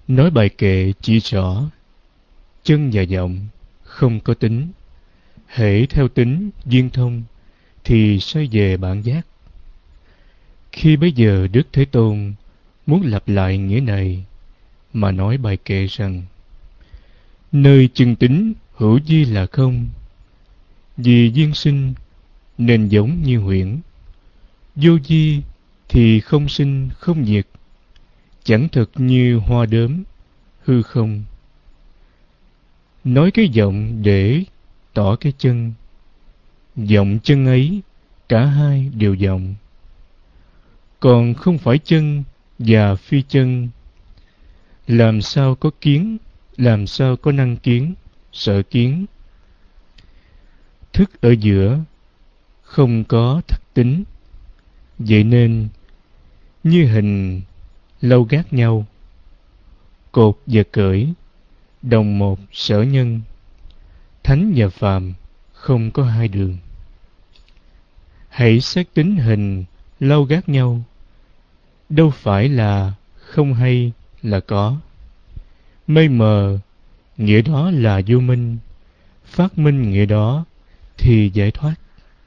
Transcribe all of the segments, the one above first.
Nói bài kệ chỉ rõ chân và vọng không có tính, hễ theo tính duyên thông thì xoay về bản giác. Khi bấy giờ Đức Thế Tôn muốn lặp lại nghĩa này mà nói bài kệ rằng: nơi chân tính hữu vi là không, vì duyên sinh nên giống như huyễn, vô vi thì không sinh không diệt, chẳng thực như hoa đốm hư không. Nói cái vọng để tỏ cái chân, vọng chân ấy cả hai đều vọng, còn không phải chân và phi chân. Làm sao có kiến, làm sao có năng kiến, sợ kiến. Thức ở giữa không có thất tính, vậy nên như hình lâu gác nhau, cột và cởi đồng một sở nhân, thánh và phàm không có hai đường. Hãy xét tính hình lâu gác nhau, đâu phải là không hay là có. Mây mờ nghĩa đó là vô minh, phát minh nghĩa đó thì giải thoát.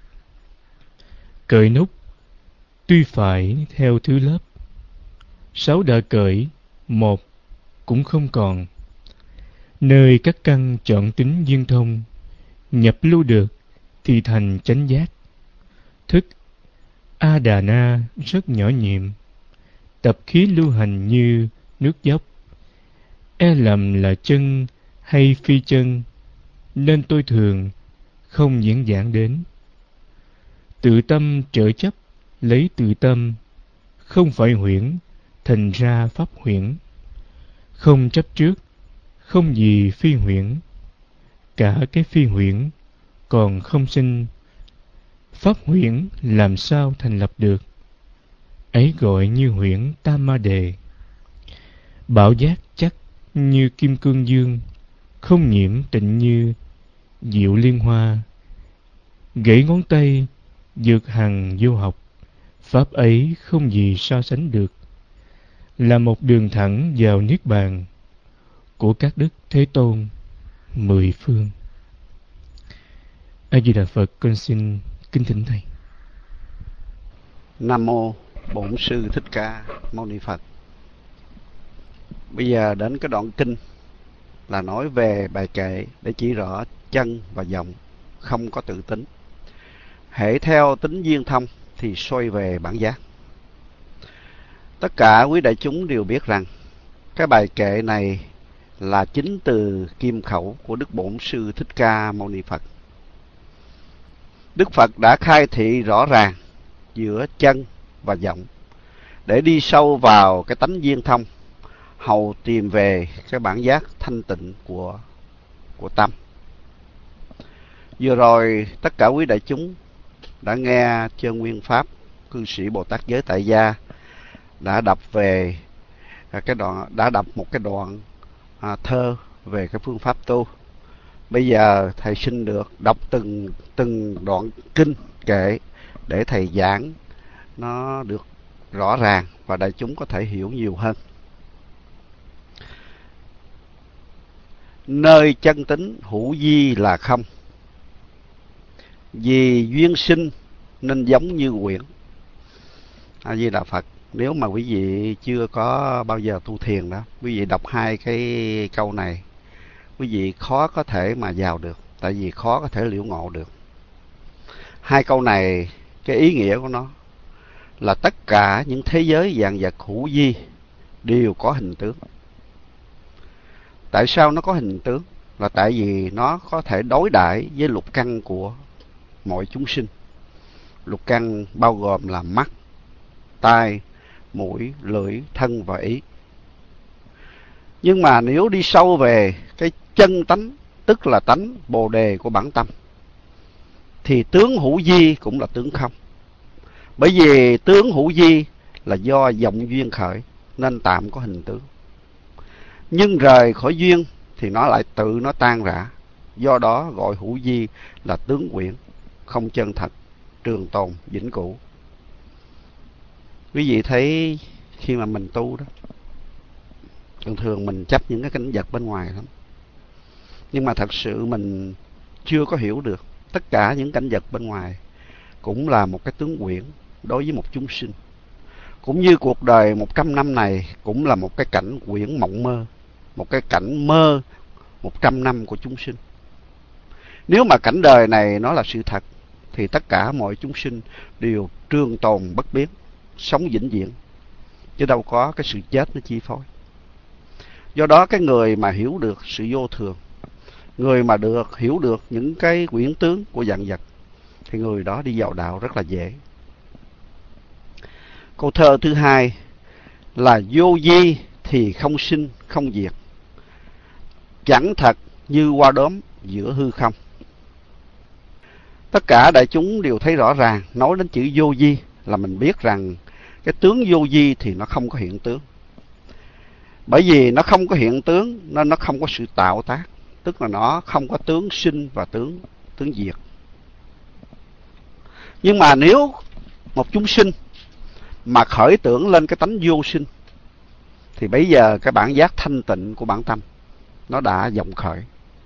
Cởi nút tuy phải theo thứ lớp, sáu đã cởi, một cũng không còn. Nơi các căn chọn tính duyên thông, nhập lưu được thì thành chánh giác. Thức A Đà Na rất nhỏ nhiệm, tập khí lưu hành như nước dốc. E lầm là chân hay phi chân, nên tôi thường không diễn giảng đến. Tự tâm trợ chấp lấy tự tâm, không phải huyễn, thành ra pháp huyễn. Không chấp trước, không gì phi huyễn, cả cái phi huyễn còn không sinh. Pháp huyễn làm sao thành lập được, ấy gọi như huyễn tam ma đề. Bảo giác chắc như kim cương dương, không nhiễm tịnh như diệu liên hoa. Gãy ngón tay dược hằng vô học, pháp ấy không gì so sánh được, là một đường thẳng vào niết bàn của các đức Thế Tôn mười phương. A Di Đà Phật. Con xin kính thỉnh thầy. Nam mô Bổn Sư Thích Ca Mâu Ni Phật. Bây giờ đến cái đoạn kinh là nói về bài kệ để chỉ rõ chân và vọng không có tự tính, hễ theo tính duyên thông thì xoay về bản giác. Tất cả quý đại chúng đều biết rằng cái bài kệ này là chính từ kim khẩu của Đức Bổn Sư Thích Ca Mâu Ni Phật. Đức Phật đã khai thị rõ ràng giữa chân và vọng để đi sâu vào cái tánh duyên thông, hầu tìm về cái bản giác thanh tịnh của tâm. Vừa rồi tất cả quý đại chúng đã nghe Chân Nguyên Pháp cư sĩ Bồ Tát Giới Tại Gia đã đọc về đã đọc một cái đoạn thơ về cái phương pháp tu. Bây giờ thầy xin được đọc từng đoạn kinh kệ để thầy giảng nó được rõ ràng và đại chúng có thể hiểu nhiều hơn. Nơi chân tính hữu vi là không, vì duyên sinh nên giống như quyển. A Di Đà Phật. Nếu mà quý vị chưa có bao giờ tu thiền đó, quý vị đọc hai cái câu này, quý vị khó có thể mà vào được, tại vì khó có thể liễu ngộ được. Hai câu này, cái ý nghĩa của nó là tất cả những thế giới vạn vật hữu vi đều có hình tướng. Tại sao nó có hình tướng? Là tại vì nó có thể đối đãi với lục căn của mọi chúng sinh. Lục căn bao gồm là mắt, tai, mũi, lưỡi, thân và ý. Nhưng mà nếu đi sâu về cái chân tánh, tức là tánh bồ đề của bản tâm, thì tướng hữu vi cũng là tướng không. Bởi vì tướng hữu vi là do vọng duyên khởi nên tạm có hình tướng. Nhưng rời khỏi duyên thì nó lại tự nó tan rã. Do đó gọi hữu vi là tướng quyển, không chân thật, trường tồn, vĩnh cửu. Quý vị thấy khi mà mình tu đó, Thường thường mình chấp những cái cảnh vật bên ngoài lắm, nhưng mà thật sự mình chưa có hiểu được tất cả những cảnh vật bên ngoài cũng là một cái tướng quyển đối với một chúng sinh. Cũng như cuộc đời 100 năm này cũng là một cái cảnh quyển mộng mơ, một cái cảnh mơ 100 năm của chúng sinh. Nếu mà cảnh đời này nó là sự thật thì tất cả mọi chúng sinh đều trường tồn bất biến, sống vĩnh viễn, chứ đâu có cái sự chết nó chi phối. Do đó cái người mà hiểu được sự vô thường, người mà hiểu được những cái quyển tướng của vạn vật, thì người đó đi vào đạo rất là dễ. Câu thơ thứ hai là vô vi thì không sinh không diệt, chẳng thật như hoa đốm giữa hư không. Tất cả đại chúng đều thấy rõ ràng, nói đến chữ vô vi là mình biết rằng cái tướng vô vi thì nó không có hiện tướng. Bởi vì nó không có hiện tướng nên nó không có sự tạo tác, tức là nó không có tướng sinh và tướng diệt. Nhưng mà nếu một chúng sinh mà khởi tưởng lên cái tánh vô sinh thì bây giờ cái bản giác thanh tịnh của bản tâm nó đã vọng khởi,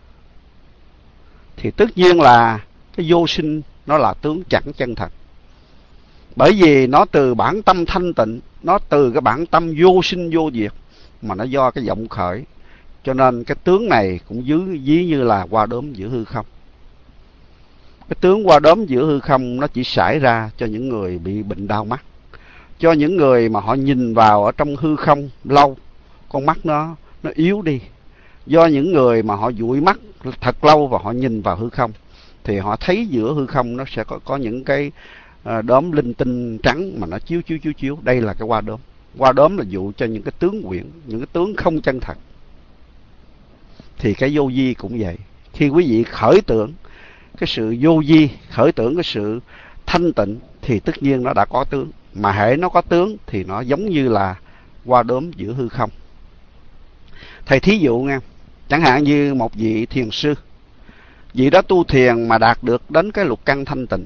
thì tất nhiên là cái vô sinh nó là tướng chẳng chân thật. Bởi vì nó từ bản tâm thanh tịnh, nó từ cái bản tâm vô sinh vô diệt, mà nó do cái vọng khởi, cho nên cái tướng này cũng ví như là hoa đốm giữa hư không. Cái tướng hoa đốm giữa hư không nó chỉ xảy ra cho những người bị bệnh đau mắt, cho những người mà họ nhìn vào ở trong hư không lâu, con mắt nó yếu đi. Do những người mà họ dụi mắt thật lâu và họ nhìn vào hư không thì họ thấy giữa hư không nó sẽ có những cái đốm linh tinh trắng mà nó chiếu. Đây là cái hoa đốm. Hoa đốm là dụ cho những cái tướng quyển, những cái tướng không chân thật. Thì cái vô vi cũng vậy. Khi quý vị khởi tưởng cái sự vô vi, khởi tưởng cái sự thanh tịnh thì tất nhiên nó đã có tướng. Mà hễ nó có tướng thì nó giống như là hoa đốm giữa hư không. Thầy thí dụ nha, chẳng hạn như một vị thiền sư, vị đó tu thiền mà đạt được đến cái lục căn thanh tịnh.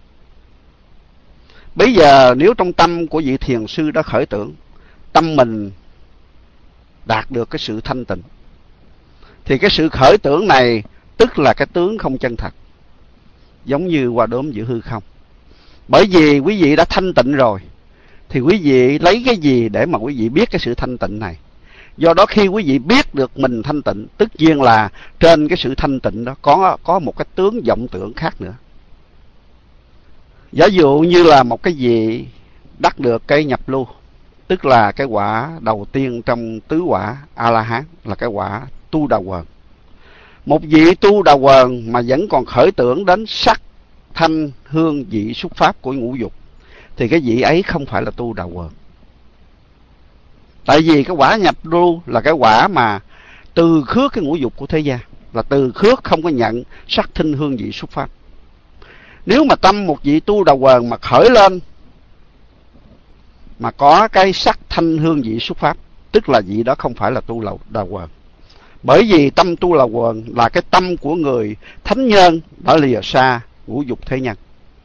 Bây giờ nếu trong tâm của vị thiền sư đó khởi tưởng tâm mình đạt được cái sự thanh tịnh, thì cái sự khởi tưởng này tức là cái tướng không chân thật, giống như hoa đốm giữa hư không. Bởi vì quý vị đã thanh tịnh rồi thì quý vị lấy cái gì để mà quý vị biết cái sự thanh tịnh này? Do đó khi quý vị biết được mình thanh tịnh, tất nhiên là trên cái sự thanh tịnh đó có một cái tướng vọng tưởng khác nữa. Giả dụ như là một cái vị đắc được cái nhập lưu, tức là cái quả đầu tiên trong tứ quả A-la-hán, là cái quả tu đà quần. Một vị tu đà quần mà vẫn còn khởi tưởng đến sắc, thanh, hương, vị, xúc pháp của ngũ dục thì cái vị ấy không phải là tu đà quần. Tại vì cái quả nhập lưu là cái quả mà từ khước cái ngũ dục của thế gian, là từ khước không có nhận sắc, thanh, hương, vị, xúc pháp. Nếu mà tâm một vị tu đà quần mà khởi lên mà có cái sắc, thanh, hương, vị, xúc pháp, tức là vị đó không phải là tu đà quần. Bởi vì tâm tu đà quần là cái tâm của người thánh nhân đã lìa xa ngũ dục thế nhân.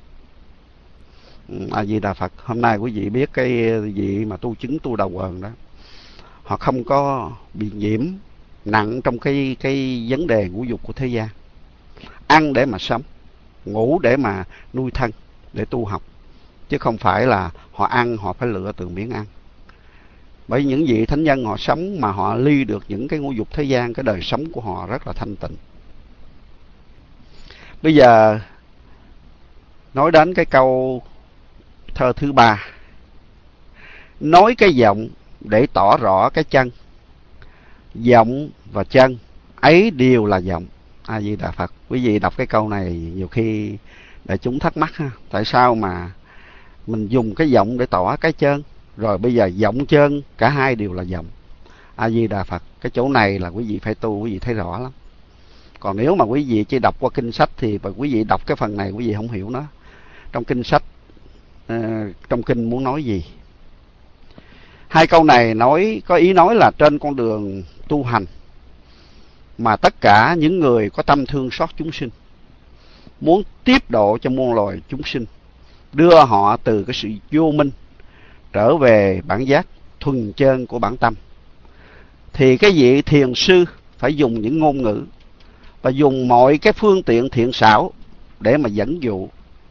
A Di Đà Phật. Hôm nay quý vị biết cái vị mà tu chứng tu đà quần đó, họ không có bị nhiễm nặng trong cái vấn đề ngũ dục của thế gian. Ăn để mà sống, ngủ để mà nuôi thân, để tu học, chứ không phải là họ ăn họ phải lựa từng miếng ăn. Bởi những vị thánh nhân họ sống mà họ ly được những cái ngũ dục thế gian, cái đời sống của họ rất là thanh tịnh. Bây giờ nói đến cái câu thơ thứ ba, nói cái vọng để tỏ rõ cái chân, vọng và chân ấy đều là vọng. A Di Đà Phật. Quý vị đọc cái câu này nhiều khi đại chúng thắc mắc ha, tại sao mà mình dùng cái vọng để tỏ cái chân, rồi bây giờ vọng chân cả hai đều là vọng. A Di Đà Phật. Cái chỗ này là quý vị phải tu, quý vị thấy rõ lắm. Còn nếu mà quý vị chỉ đọc qua kinh sách thì quý vị đọc cái phần này quý vị không hiểu nó. Trong kinh sách, trong kinh muốn nói gì? Hai câu này có ý nói là trên con đường tu hành mà tất cả những người có tâm thương xót chúng sinh, muốn tiếp độ cho muôn loài chúng sinh, đưa họ từ cái sự vô minh trở về bản giác thuần chân của bản tâm, thì cái vị thiền sư phải dùng những ngôn ngữ và dùng mọi cái phương tiện thiện xảo để mà dẫn dụ.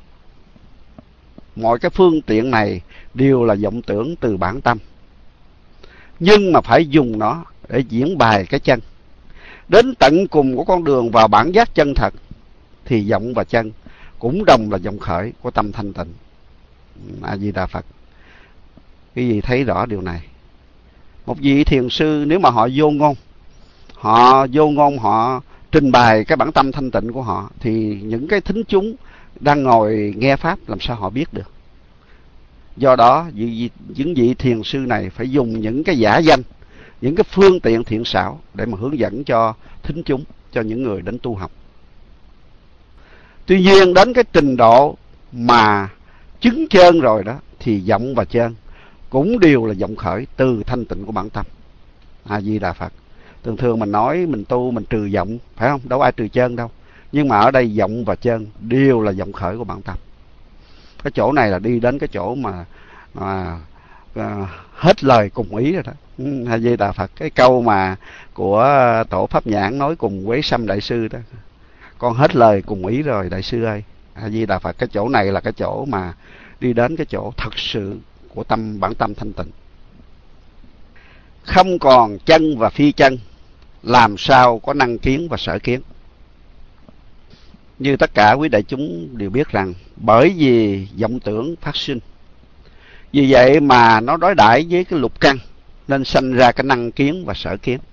Mọi cái phương tiện này đều là vọng tưởng từ bản tâm, nhưng mà phải dùng nó để diễn bài cái chân. Đến tận cùng của con đường vào bản giác chân thật thì vọng và chân cũng đồng là vọng khởi của tâm thanh tịnh. A Di Đà Phật. Quý vị thấy rõ điều này. Một vị thiền sư nếu mà họ vô ngôn, họ trình bày cái bản tâm thanh tịnh của họ, thì những cái thính chúng đang ngồi nghe pháp làm sao họ biết được. Do đó những vị thiền sư này phải dùng những cái giả danh, những cái phương tiện thiện xảo để mà hướng dẫn cho thính chúng, cho những người đến tu học. Tuy nhiên đến cái trình độ mà chứng chân rồi đó thì vọng và chân cũng đều là vọng khởi từ thanh tịnh của bản tâm. A Di Đà Phật. Thường thường mình nói mình tu mình trừ vọng, phải không? Đâu ai trừ chân đâu. Nhưng mà ở đây vọng và chân đều là vọng khởi của bản tâm. Cái chỗ này là đi đến cái chỗ mà hết lời cùng ý rồi đó. A Di Đà Phật. Cái câu mà của Tổ Pháp Nhãn nói cùng Quế Sâm Đại Sư đó: con hết lời cùng ý rồi Đại Sư ơi. A Di Đà Phật. Cái chỗ này là cái chỗ mà đi đến cái chỗ thật sự của bản tâm thanh tịnh. Không còn chân và phi chân, làm sao có năng kiến và sở kiến. Như tất cả quý đại chúng đều biết rằng bởi vì vọng tưởng phát sinh, vì vậy mà nó đối đãi với cái lục căn, nên sanh ra cái năng kiến và sở kiến.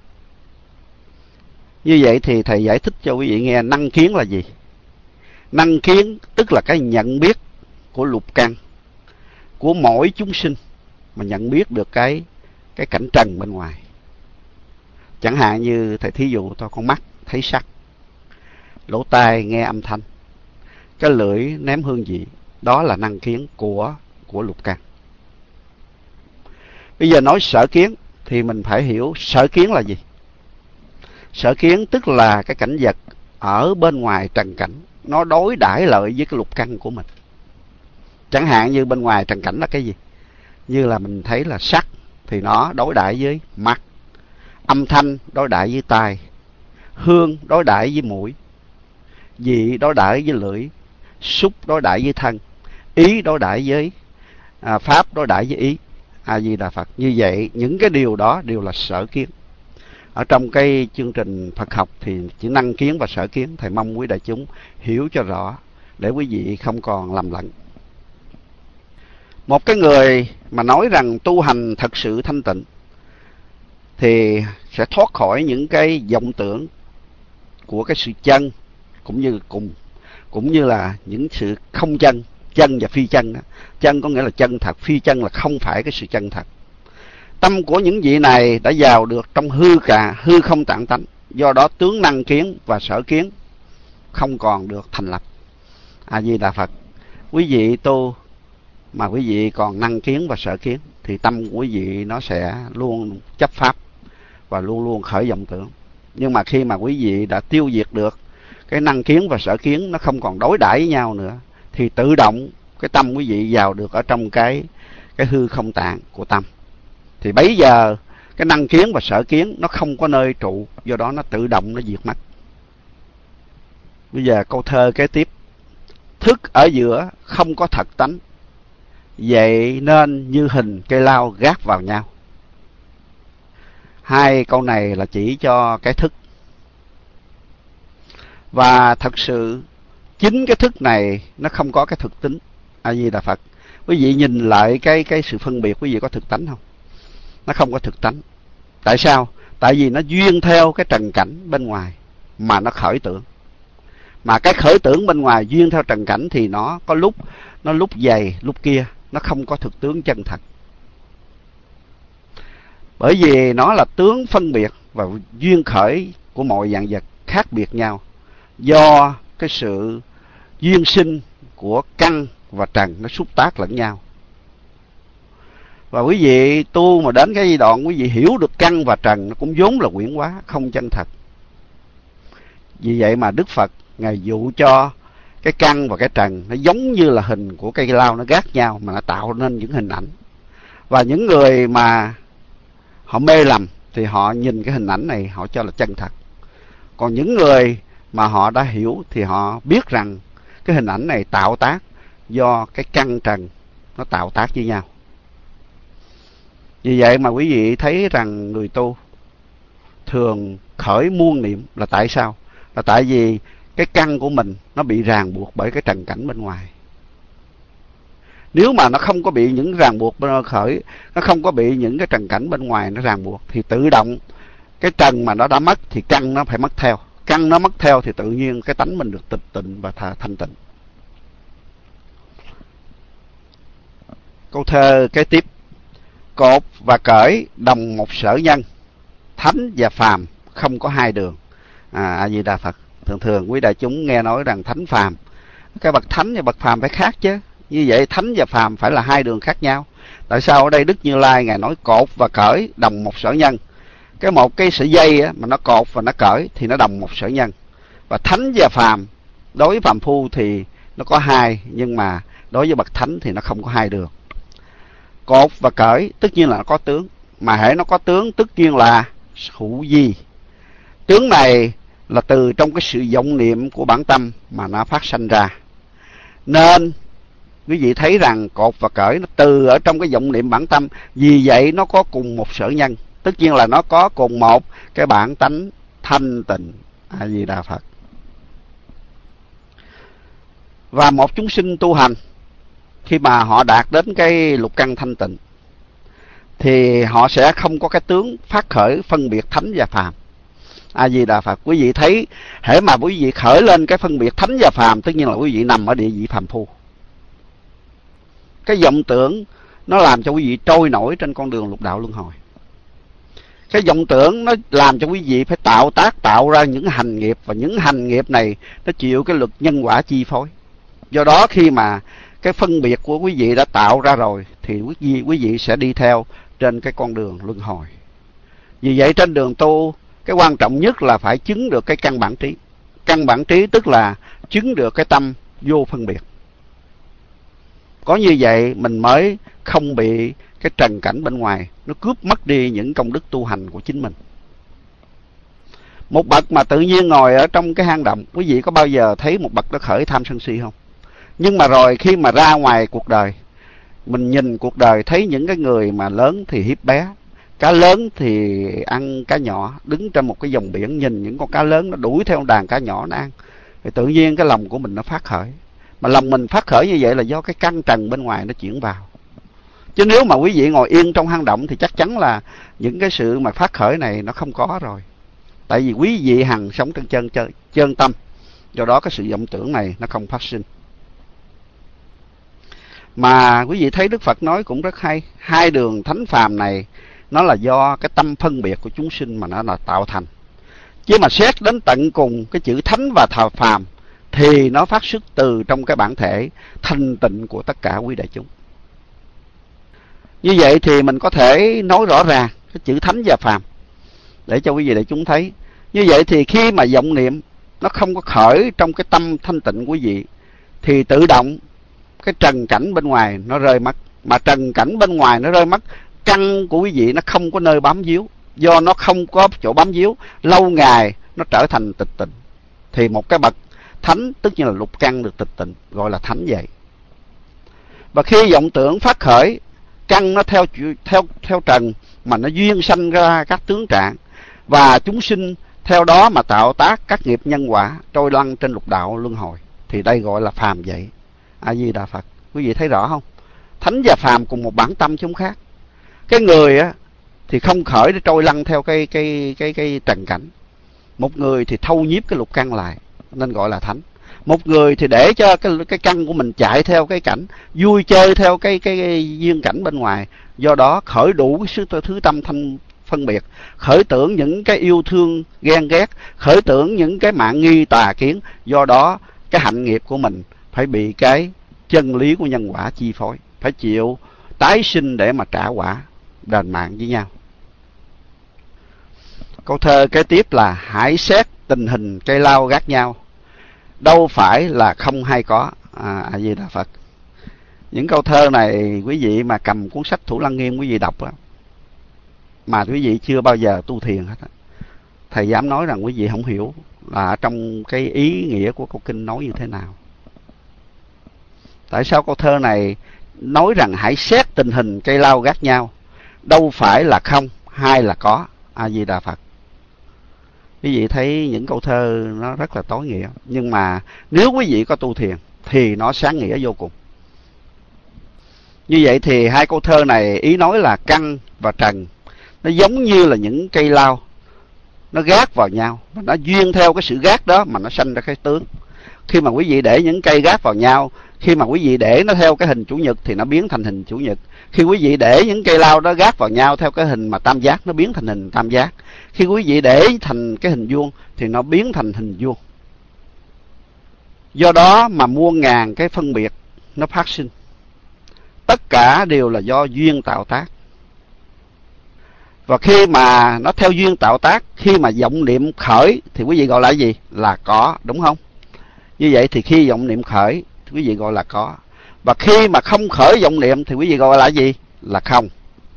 Như vậy thì thầy giải thích cho quý vị nghe năng kiến là gì. Năng kiến tức là cái nhận biết của lục căn, của mỗi chúng sinh, mà nhận biết được cái cảnh trần bên ngoài. Chẳng hạn như thầy thí dụ thôi, con mắt thấy sắc, lỗ tai nghe âm thanh, cái lưỡi nếm hương vị, đó là năng kiến của lục căn. Bây giờ nói sở kiến thì mình phải hiểu sở kiến là gì. Sở kiến tức là cái cảnh vật ở bên ngoài trần cảnh, nó đối đãi lợi với cái lục căn của mình. Chẳng hạn như bên ngoài trần cảnh là cái gì? Như là mình thấy là sắc thì nó đối đãi với mắt, âm thanh đối đãi với tai, hương đối đãi với mũi, vị đối đãi với lưỡi, xúc đối đãi với thân, ý đối đãi với pháp đối đãi với ý. A Di Đà Phật. Như vậy những cái điều đó đều là sở kiến. Ở trong cái chương trình Phật học thì chỉ năng kiến và sở kiến, thầy mong quý đại chúng hiểu cho rõ để quý vị không còn lầm lẫn. Một cái người mà nói rằng tu hành thật sự thanh tịnh thì sẽ thoát khỏi những cái vọng tưởng của cái sự chân, cũng như là những sự không chân, chân và phi chân đó. Chân có nghĩa là chân thật, phi chân là không phải cái sự chân thật. Tâm của những vị này đã vào được trong hư không tạng tánh, do đó tướng năng kiến và sở kiến không còn được thành lập. A Di Đà Phật. Quý vị tu mà quý vị còn năng kiến và sở kiến thì tâm của quý vị nó sẽ luôn chấp pháp và luôn luôn khởi vọng tưởng. Nhưng mà khi mà quý vị đã tiêu diệt được cái năng kiến và sở kiến, nó không còn đối đãi với nhau nữa, thì tự động cái tâm quý vị vào được ở trong cái hư không tạng của tâm. Thì bấy giờ cái năng kiến và sở kiến nó không có nơi trụ, do đó nó tự động nó diệt mất. Bây giờ câu thơ kế tiếp: thức ở giữa không có thật tánh, vậy nên như hình cây lao gác vào nhau. Hai câu này là chỉ cho cái thức. Và thật sự chính cái thức này nó không có cái thực tính. A Di Đà Phật. Quý vị nhìn lại cái sự phân biệt, quý vị có thực tánh không? Nó không có thực tánh. Tại sao? Tại vì nó duyên theo cái trần cảnh bên ngoài mà nó khởi tưởng. Mà cái khởi tưởng bên ngoài duyên theo trần cảnh thì nó có lúc nó lúc dày lúc kia, nó không có thực tướng chân thật. Bởi vì nó là tướng phân biệt và duyên khởi của mọi dạng vật khác biệt nhau, do cái sự duyên sinh của căn và trần nó xúc tác lẫn nhau. Và quý vị tu mà đến cái giai đoạn quý vị hiểu được căn và trần, nó cũng vốn là quyển hóa, không chân thật. Vì vậy mà Đức Phật Ngài dụ cho cái căn và cái trần nó giống như là hình của cây lao nó gác nhau, mà nó tạo nên những hình ảnh. Và những người mà họ mê lầm thì họ nhìn cái hình ảnh này họ cho là chân thật. Còn những người mà họ đã hiểu thì họ biết rằng cái hình ảnh này tạo tác do cái căn trần nó tạo tác với nhau. Vì vậy mà quý vị thấy rằng người tu thường khởi muôn niệm là tại sao? Là tại vì cái căn của mình nó bị ràng buộc bởi cái trần cảnh bên ngoài. Nếu mà nó không có bị những ràng buộc bên khởi, nó không có bị những cái trần cảnh bên ngoài nó ràng buộc, thì tự động cái trần mà nó đã mất thì căn nó phải mất theo. Căn nó mất theo thì tự nhiên cái tánh mình được tịch tịnh và thanh tịnh. Câu thơ kế tiếp: cột và cởi đồng một sở nhân, thánh và phàm không có hai đường. A Di Đà Phật. Thường thường quý đại chúng nghe nói rằng thánh phàm, cái bậc thánh và bậc phàm phải khác chứ. Như vậy thánh và phàm phải là hai đường khác nhau. Tại sao ở đây Đức Như Lai ngài nói cột và cởi đồng một sở nhân? Cái một cái sợi dây á, mà nó cột và nó cởi thì nó đồng một sở nhân. Và thánh và phàm, đối với phàm phu thì nó có hai, nhưng mà đối với bậc thánh thì nó không có hai đường. Cột và cởi tất nhiên là nó có tướng, mà hễ nó có tướng tất nhiên là hữu vi. Tướng này là từ trong cái sự vọng niệm của bản tâm mà nó phát sanh ra. Nên quý vị thấy rằng cột và cởi nó từ ở trong cái vọng niệm bản tâm, vì vậy nó có cùng một sở nhân. Tất nhiên là nó có cùng một cái bản tánh thanh tịnh. A Di Đà Phật. Và một chúng sinh tu hành khi mà họ đạt đến cái lục căn thanh tịnh thì họ sẽ không có cái tướng phát khởi phân biệt thánh và phàm. A Di Đà Phật. Quý vị thấy hễ mà quý vị khởi lên cái phân biệt thánh và phàm, tất nhiên là quý vị nằm ở địa vị phàm phu. Cái vọng tưởng nó làm cho quý vị trôi nổi trên con đường lục đạo luân hồi. Cái vọng tưởng nó làm cho quý vị phải tạo ra những hành nghiệp, và những hành nghiệp này nó chịu cái luật nhân quả chi phối. Do đó khi mà cái phân biệt của quý vị đã tạo ra rồi thì quý vị sẽ đi theo trên cái con đường luân hồi. Vì vậy trên đường tu, cái quan trọng nhất là phải chứng được cái căn bản trí. Căn bản trí tức là chứng được cái tâm vô phân biệt. Có như vậy mình mới không bị cái trần cảnh bên ngoài nó cướp mất đi những công đức tu hành của chính mình. Một bậc mà tự nhiên ngồi ở trong cái hang động, quý vị có bao giờ thấy một bậc nó khởi tham sân si không? Nhưng mà rồi khi mà ra ngoài cuộc đời, mình nhìn cuộc đời thấy những cái người mà lớn thì hiếp bé, cá lớn thì ăn cá nhỏ, đứng trên một cái dòng biển nhìn những con cá lớn nó đuổi theo đàn cá nhỏ nó ăn, thì tự nhiên cái lòng của mình nó phát khởi. Mà lòng mình phát khởi như vậy là do cái căn trần bên ngoài nó chuyển vào. Chứ nếu mà quý vị ngồi yên trong hang động thì chắc chắn là những cái sự mà phát khởi này nó không có rồi. Tại vì quý vị hằng sống trong chân tâm, do đó cái sự vọng tưởng này nó không phát sinh. Mà quý vị thấy Đức Phật nói cũng rất hay, hai đường thánh phàm này nó là do cái tâm phân biệt của chúng sinh mà nó là tạo thành. Chứ mà xét đến tận cùng cái chữ thánh và phàm thì nó phát xuất từ trong cái bản thể thanh tịnh của tất cả quý đại chúng. Như vậy thì mình có thể nói rõ ràng cái chữ thánh và phàm để cho quý vị đại chúng thấy. Như vậy thì khi mà vọng niệm nó không có khởi trong cái tâm thanh tịnh của quý vị thì tự động cái trần cảnh bên ngoài nó rơi mất. Mà trần cảnh bên ngoài nó rơi mất, căn của quý vị nó không có nơi bám víu. Do nó không có chỗ bám víu, lâu ngày nó trở thành tịch tịnh. Thì một cái bậc thánh tất nhiên là lục căn được tịch tịnh, gọi là thánh vậy. Và khi vọng tưởng phát khởi, căn nó theo trần mà nó duyên sanh ra các tướng trạng, và chúng sinh theo đó mà tạo tác các nghiệp nhân quả trôi lăn trên lục đạo luân hồi, thì đây gọi là phàm vậy. A Di Đà Phật. Quý vị thấy rõ không? Thánh và phàm cùng một bản tâm chứ không khác. Cái người á thì không khởi để trôi lăn theo cái trần cảnh. Một người thì thâu nhiếp cái lục căn lại nên gọi là thánh. Một người thì để cho cái căn của mình chạy theo cái cảnh, vui chơi theo cái duyên cảnh bên ngoài. Do đó khởi đủ cái thứ tâm thanh phân biệt, khởi tưởng những cái yêu thương ghen ghét, khởi tưởng những cái mạn nghi tà kiến. Do đó cái hạnh nghiệp của mình phải bị cái chân lý của nhân quả chi phối, phải chịu tái sinh để mà trả quả đền mạng với nhau. Câu thơ kế tiếp là: hãy xét tình hình cây lao gác nhau, đâu phải là không hay có. A Di Đà Phật. Những câu thơ này quý vị mà cầm cuốn sách Thủ Lăng Nghiêm quý vị đọc đó, mà quý vị chưa bao giờ tu thiền hết. Thầy dám nói rằng quý vị không hiểu là ở trong cái ý nghĩa của câu kinh nói như thế nào. Tại sao câu thơ này nói rằng hãy xét tình hình cây lao gác nhau, đâu phải là không hay là có. A Di Đà Phật. Quý vị thấy những câu thơ nó rất là tối nghĩa, nhưng mà nếu quý vị có tu thiền thì nó sáng nghĩa vô cùng. Như vậy thì hai câu thơ này ý nói là căn và trần nó giống như là những cây lao, nó gác vào nhau, và nó duyên theo cái sự gác đó mà nó sanh ra cái tướng. Khi mà quý vị để những cây gác vào nhau, khi mà quý vị để nó theo cái hình chủ nhật thì nó biến thành hình chủ nhật. Khi quý vị để những cây lao đó gác vào nhau theo cái hình mà tam giác, nó biến thành hình tam giác. Khi quý vị để thành cái hình vuông thì nó biến thành hình vuông. Do đó mà muôn ngàn cái phân biệt nó phát sinh. Tất cả đều là do duyên tạo tác. Và khi mà nó theo duyên tạo tác, khi mà vọng niệm khởi thì quý vị gọi là gì? Là có, đúng không? Như vậy thì khi vọng niệm khởi thì quý vị gọi là có. Và khi mà không khởi vọng niệm thì quý vị gọi là gì? Là không.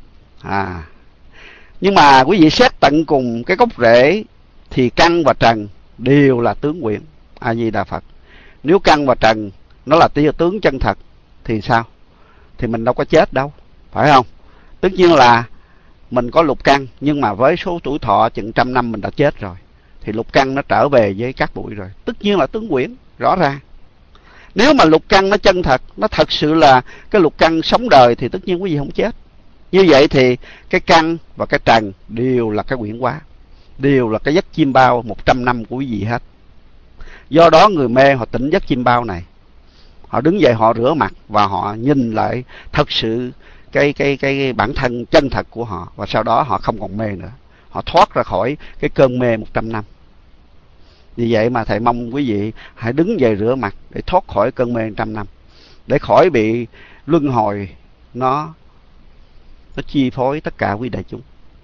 Nhưng mà quý vị xét tận cùng cái gốc rễ thì căn và trần đều là tướng nguyện. A Di Đà Phật. Nếu căn và trần nó là tướng chân thật thì sao? Thì mình đâu có chết đâu, phải không? Tất nhiên là mình có lục căn, nhưng mà với số tuổi thọ chừng 100 năm mình đã chết rồi, thì lục căn nó trở về với cát bụi rồi. Tất nhiên là tướng quyển, rõ ràng. Nếu mà lục căn nó chân thật, nó thật sự là cái lục căn sống đời thì tất nhiên quý vị không chết. Như vậy thì cái căn và cái trần đều là cái quyển hóa, đều là cái giấc chim bao 100 năm của quý vị hết. Do đó người mê họ tỉnh giấc chim bao này, họ đứng dậy họ rửa mặt và họ nhìn lại thật sự cái bản thân chân thật của họ, và sau đó họ không còn mê nữa, họ thoát ra khỏi cái cơn mê 100 năm. Vì vậy mà thầy mong quý vị hãy đứng dậy rửa mặt để thoát khỏi cơn mê 100 năm, để khỏi bị luân hồi nó chi phối tất cả quý đại chúng.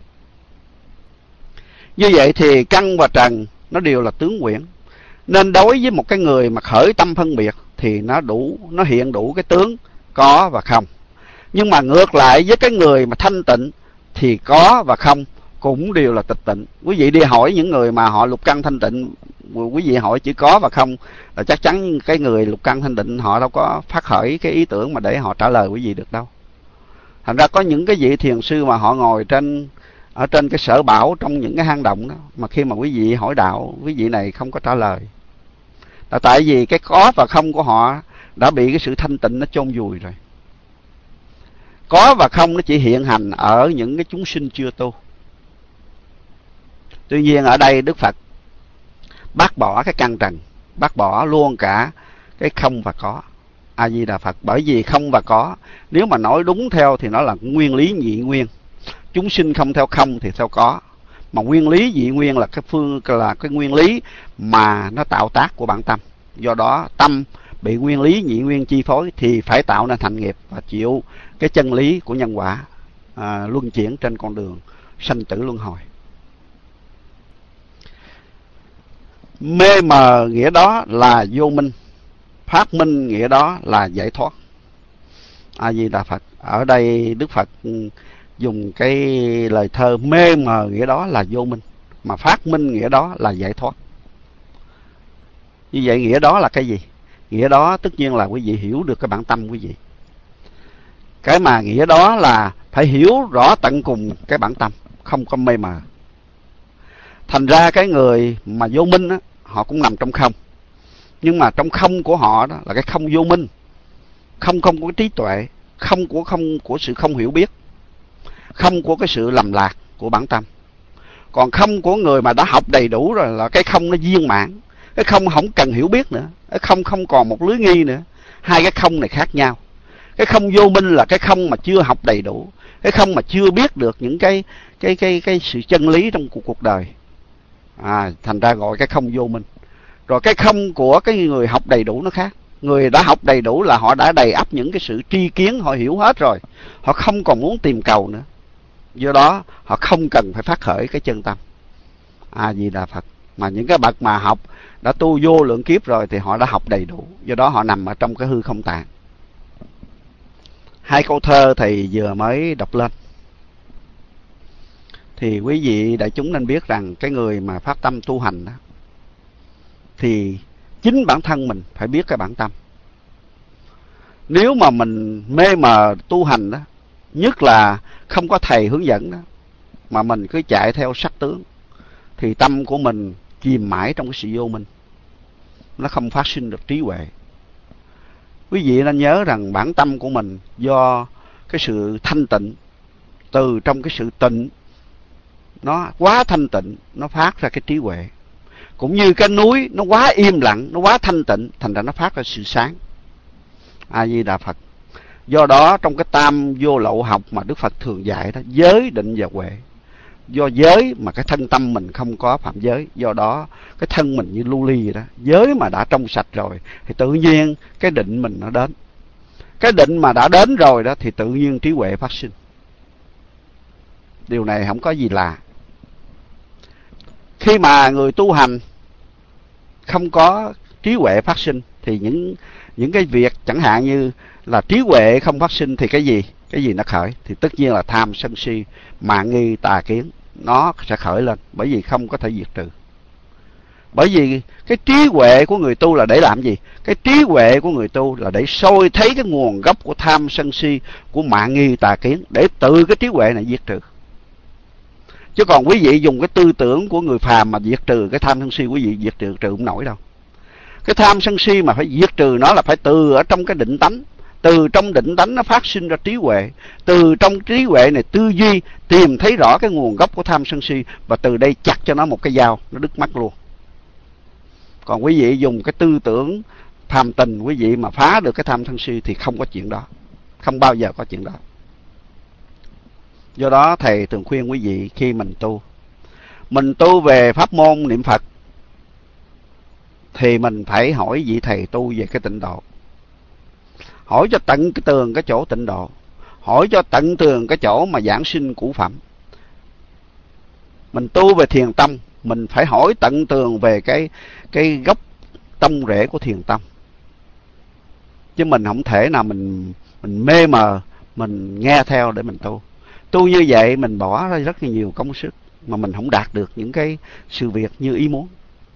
Như vậy thì căn và trần nó đều là tướng quyển. Nên đối với một cái người mà khởi tâm phân biệt thì nó hiện đủ cái tướng có và không. Nhưng mà ngược lại với cái người mà thanh tịnh thì có và không cũng đều là tịch tịnh. Quý vị đi hỏi những người mà họ lục căn thanh tịnh, quý vị hỏi chỉ có và không, là chắc chắn cái người lục căn thanh tịnh họ đâu có phát khởi cái ý tưởng mà để họ trả lời quý vị được đâu. Thành ra có những cái vị thiền sư mà họ ngồi ở trên cái sở bảo trong những cái hang động đó, mà khi mà quý vị hỏi đạo, quý vị này không có trả lời. Là tại vì cái có và không của họ đã bị cái sự thanh tịnh nó chôn vùi rồi. Có và không nó chỉ hiện hành ở những cái chúng sinh chưa tu. Tuy nhiên ở đây Đức Phật bác bỏ cái căn trần, bác bỏ luôn cả cái không và có. A Di Đà Phật. Bởi vì không và có, nếu mà nói đúng theo thì nó là nguyên lý nhị nguyên. Chúng sinh không theo không thì theo có, mà nguyên lý nhị nguyên là cái nguyên lý mà nó tạo tác của bản tâm. Do đó tâm bị nguyên lý nhị nguyên chi phối thì phải tạo nên thành nghiệp và chịu cái chân lý của nhân quả, luân chuyển trên con đường sanh tử luân hồi. Mê mờ nghĩa đó là vô minh, phát minh nghĩa đó là giải thoát. A Di Đà Phật. Ở đây Đức Phật dùng cái lời thơ mê mờ nghĩa đó là vô minh, mà phát minh nghĩa đó là giải thoát. Như vậy nghĩa đó là cái gì? Nghĩa đó tất nhiên là quý vị hiểu được cái bản tâm quý vị. Cái mà nghĩa đó là phải hiểu rõ tận cùng cái bản tâm, không có mê mờ. Thành ra cái người mà vô minh á, họ cũng nằm trong không. Nhưng mà trong không của họ đó là cái không vô minh, không có trí tuệ, không của sự không hiểu biết, không của cái sự lầm lạc của bản tâm. Còn không của người mà đã học đầy đủ rồi là cái không nó viên mãn. Cái không không cần hiểu biết nữa, cái không còn một lưới nghi nữa. Hai cái không này khác nhau. Cái không vô minh là cái không mà chưa học đầy đủ, cái không mà chưa biết được những cái sự chân lý trong cuộc đời. Thành ra gọi cái không vô minh. Rồi cái không của cái người học đầy đủ nó khác. Người đã học đầy đủ là họ đã đầy ắp những cái sự tri kiến, họ hiểu hết rồi, họ không còn muốn tìm cầu nữa. Do đó họ không cần phải phát khởi cái chân tâm. A Di Đà Phật. Mà những cái bậc mà học đã tu vô lượng kiếp rồi thì họ đã học đầy đủ, do đó họ nằm ở trong cái hư không tạng. Hai câu thơ thầy vừa mới đọc lên. thì quý vị đại chúng nên biết rằng cái người mà phát tâm tu hành đó, thì chính bản thân mình phải biết cái bản tâm. Nếu mà mình mê mờ tu hành đó, nhất là không có thầy hướng dẫn đó, mà mình cứ chạy theo sắc tướng, thì tâm của mình chìm mãi trong cái sự vô minh, nó không phát sinh được trí huệ. Quý vị nên nhớ rằng bản tâm của mình do cái sự thanh tịnh, từ trong cái sự tịnh, nó quá thanh tịnh, nó phát ra cái trí huệ. Cũng như cái núi nó quá im lặng, nó quá thanh tịnh, thành ra nó phát ra sự sáng. A Di Đà Phật. Do đó trong cái tam vô lậu học mà Đức Phật thường dạy đó, giới, định và huệ. Do giới mà cái thân tâm mình không có phạm giới, do đó cái thân mình như lưu ly vậy đó. Giới mà đã trong sạch rồi thì tự nhiên cái định mình nó đến. Cái định mà đã đến rồi đó thì tự nhiên trí huệ phát sinh. Điều này không có gì lạ. Khi mà người tu hành không có trí huệ phát sinh thì những cái việc chẳng hạn như là trí huệ không phát sinh thì cái gì nó khởi? Thì tất nhiên là tham, sân si, mạn nghi, tà kiến nó sẽ khởi lên, bởi vì không có thể diệt trừ. Bởi vì cái trí huệ của người tu là để làm gì? Cái trí huệ của người tu là để soi thấy cái nguồn gốc của tham, sân si, của mạn nghi, tà kiến, để từ cái trí huệ này diệt trừ. Chứ còn quý vị dùng cái tư tưởng của người phàm mà diệt trừ cái tham sân si, quý vị diệt trừ không nổi đâu. Cái tham sân si mà phải diệt trừ nó là phải từ ở trong cái định tánh. Từ trong định tánh nó phát sinh ra trí huệ. Từ trong trí huệ này tư duy tìm thấy rõ cái nguồn gốc của tham sân si, và từ đây chặt cho nó một cái dao, nó đứt mắt luôn. Còn quý vị dùng cái tư tưởng phàm tình, quý vị mà phá được cái tham sân si thì không có chuyện đó. Không bao giờ có chuyện đó. Do đó thầy thường khuyên quý vị khi mình tu về pháp môn niệm Phật thì mình phải hỏi vị thầy tu về cái tịnh độ. Hỏi cho tận cái tường cái chỗ tịnh độ, hỏi cho tận tường cái chỗ mà giảng sinh củ phẩm. Mình tu về thiền tâm, mình phải hỏi tận tường về cái gốc tông rễ của thiền tâm. Chứ mình không thể nào mình mê mờ, mình nghe theo để mình tu. Tu như vậy mình bỏ ra rất là nhiều công sức mà mình không đạt được những cái sự việc như ý muốn.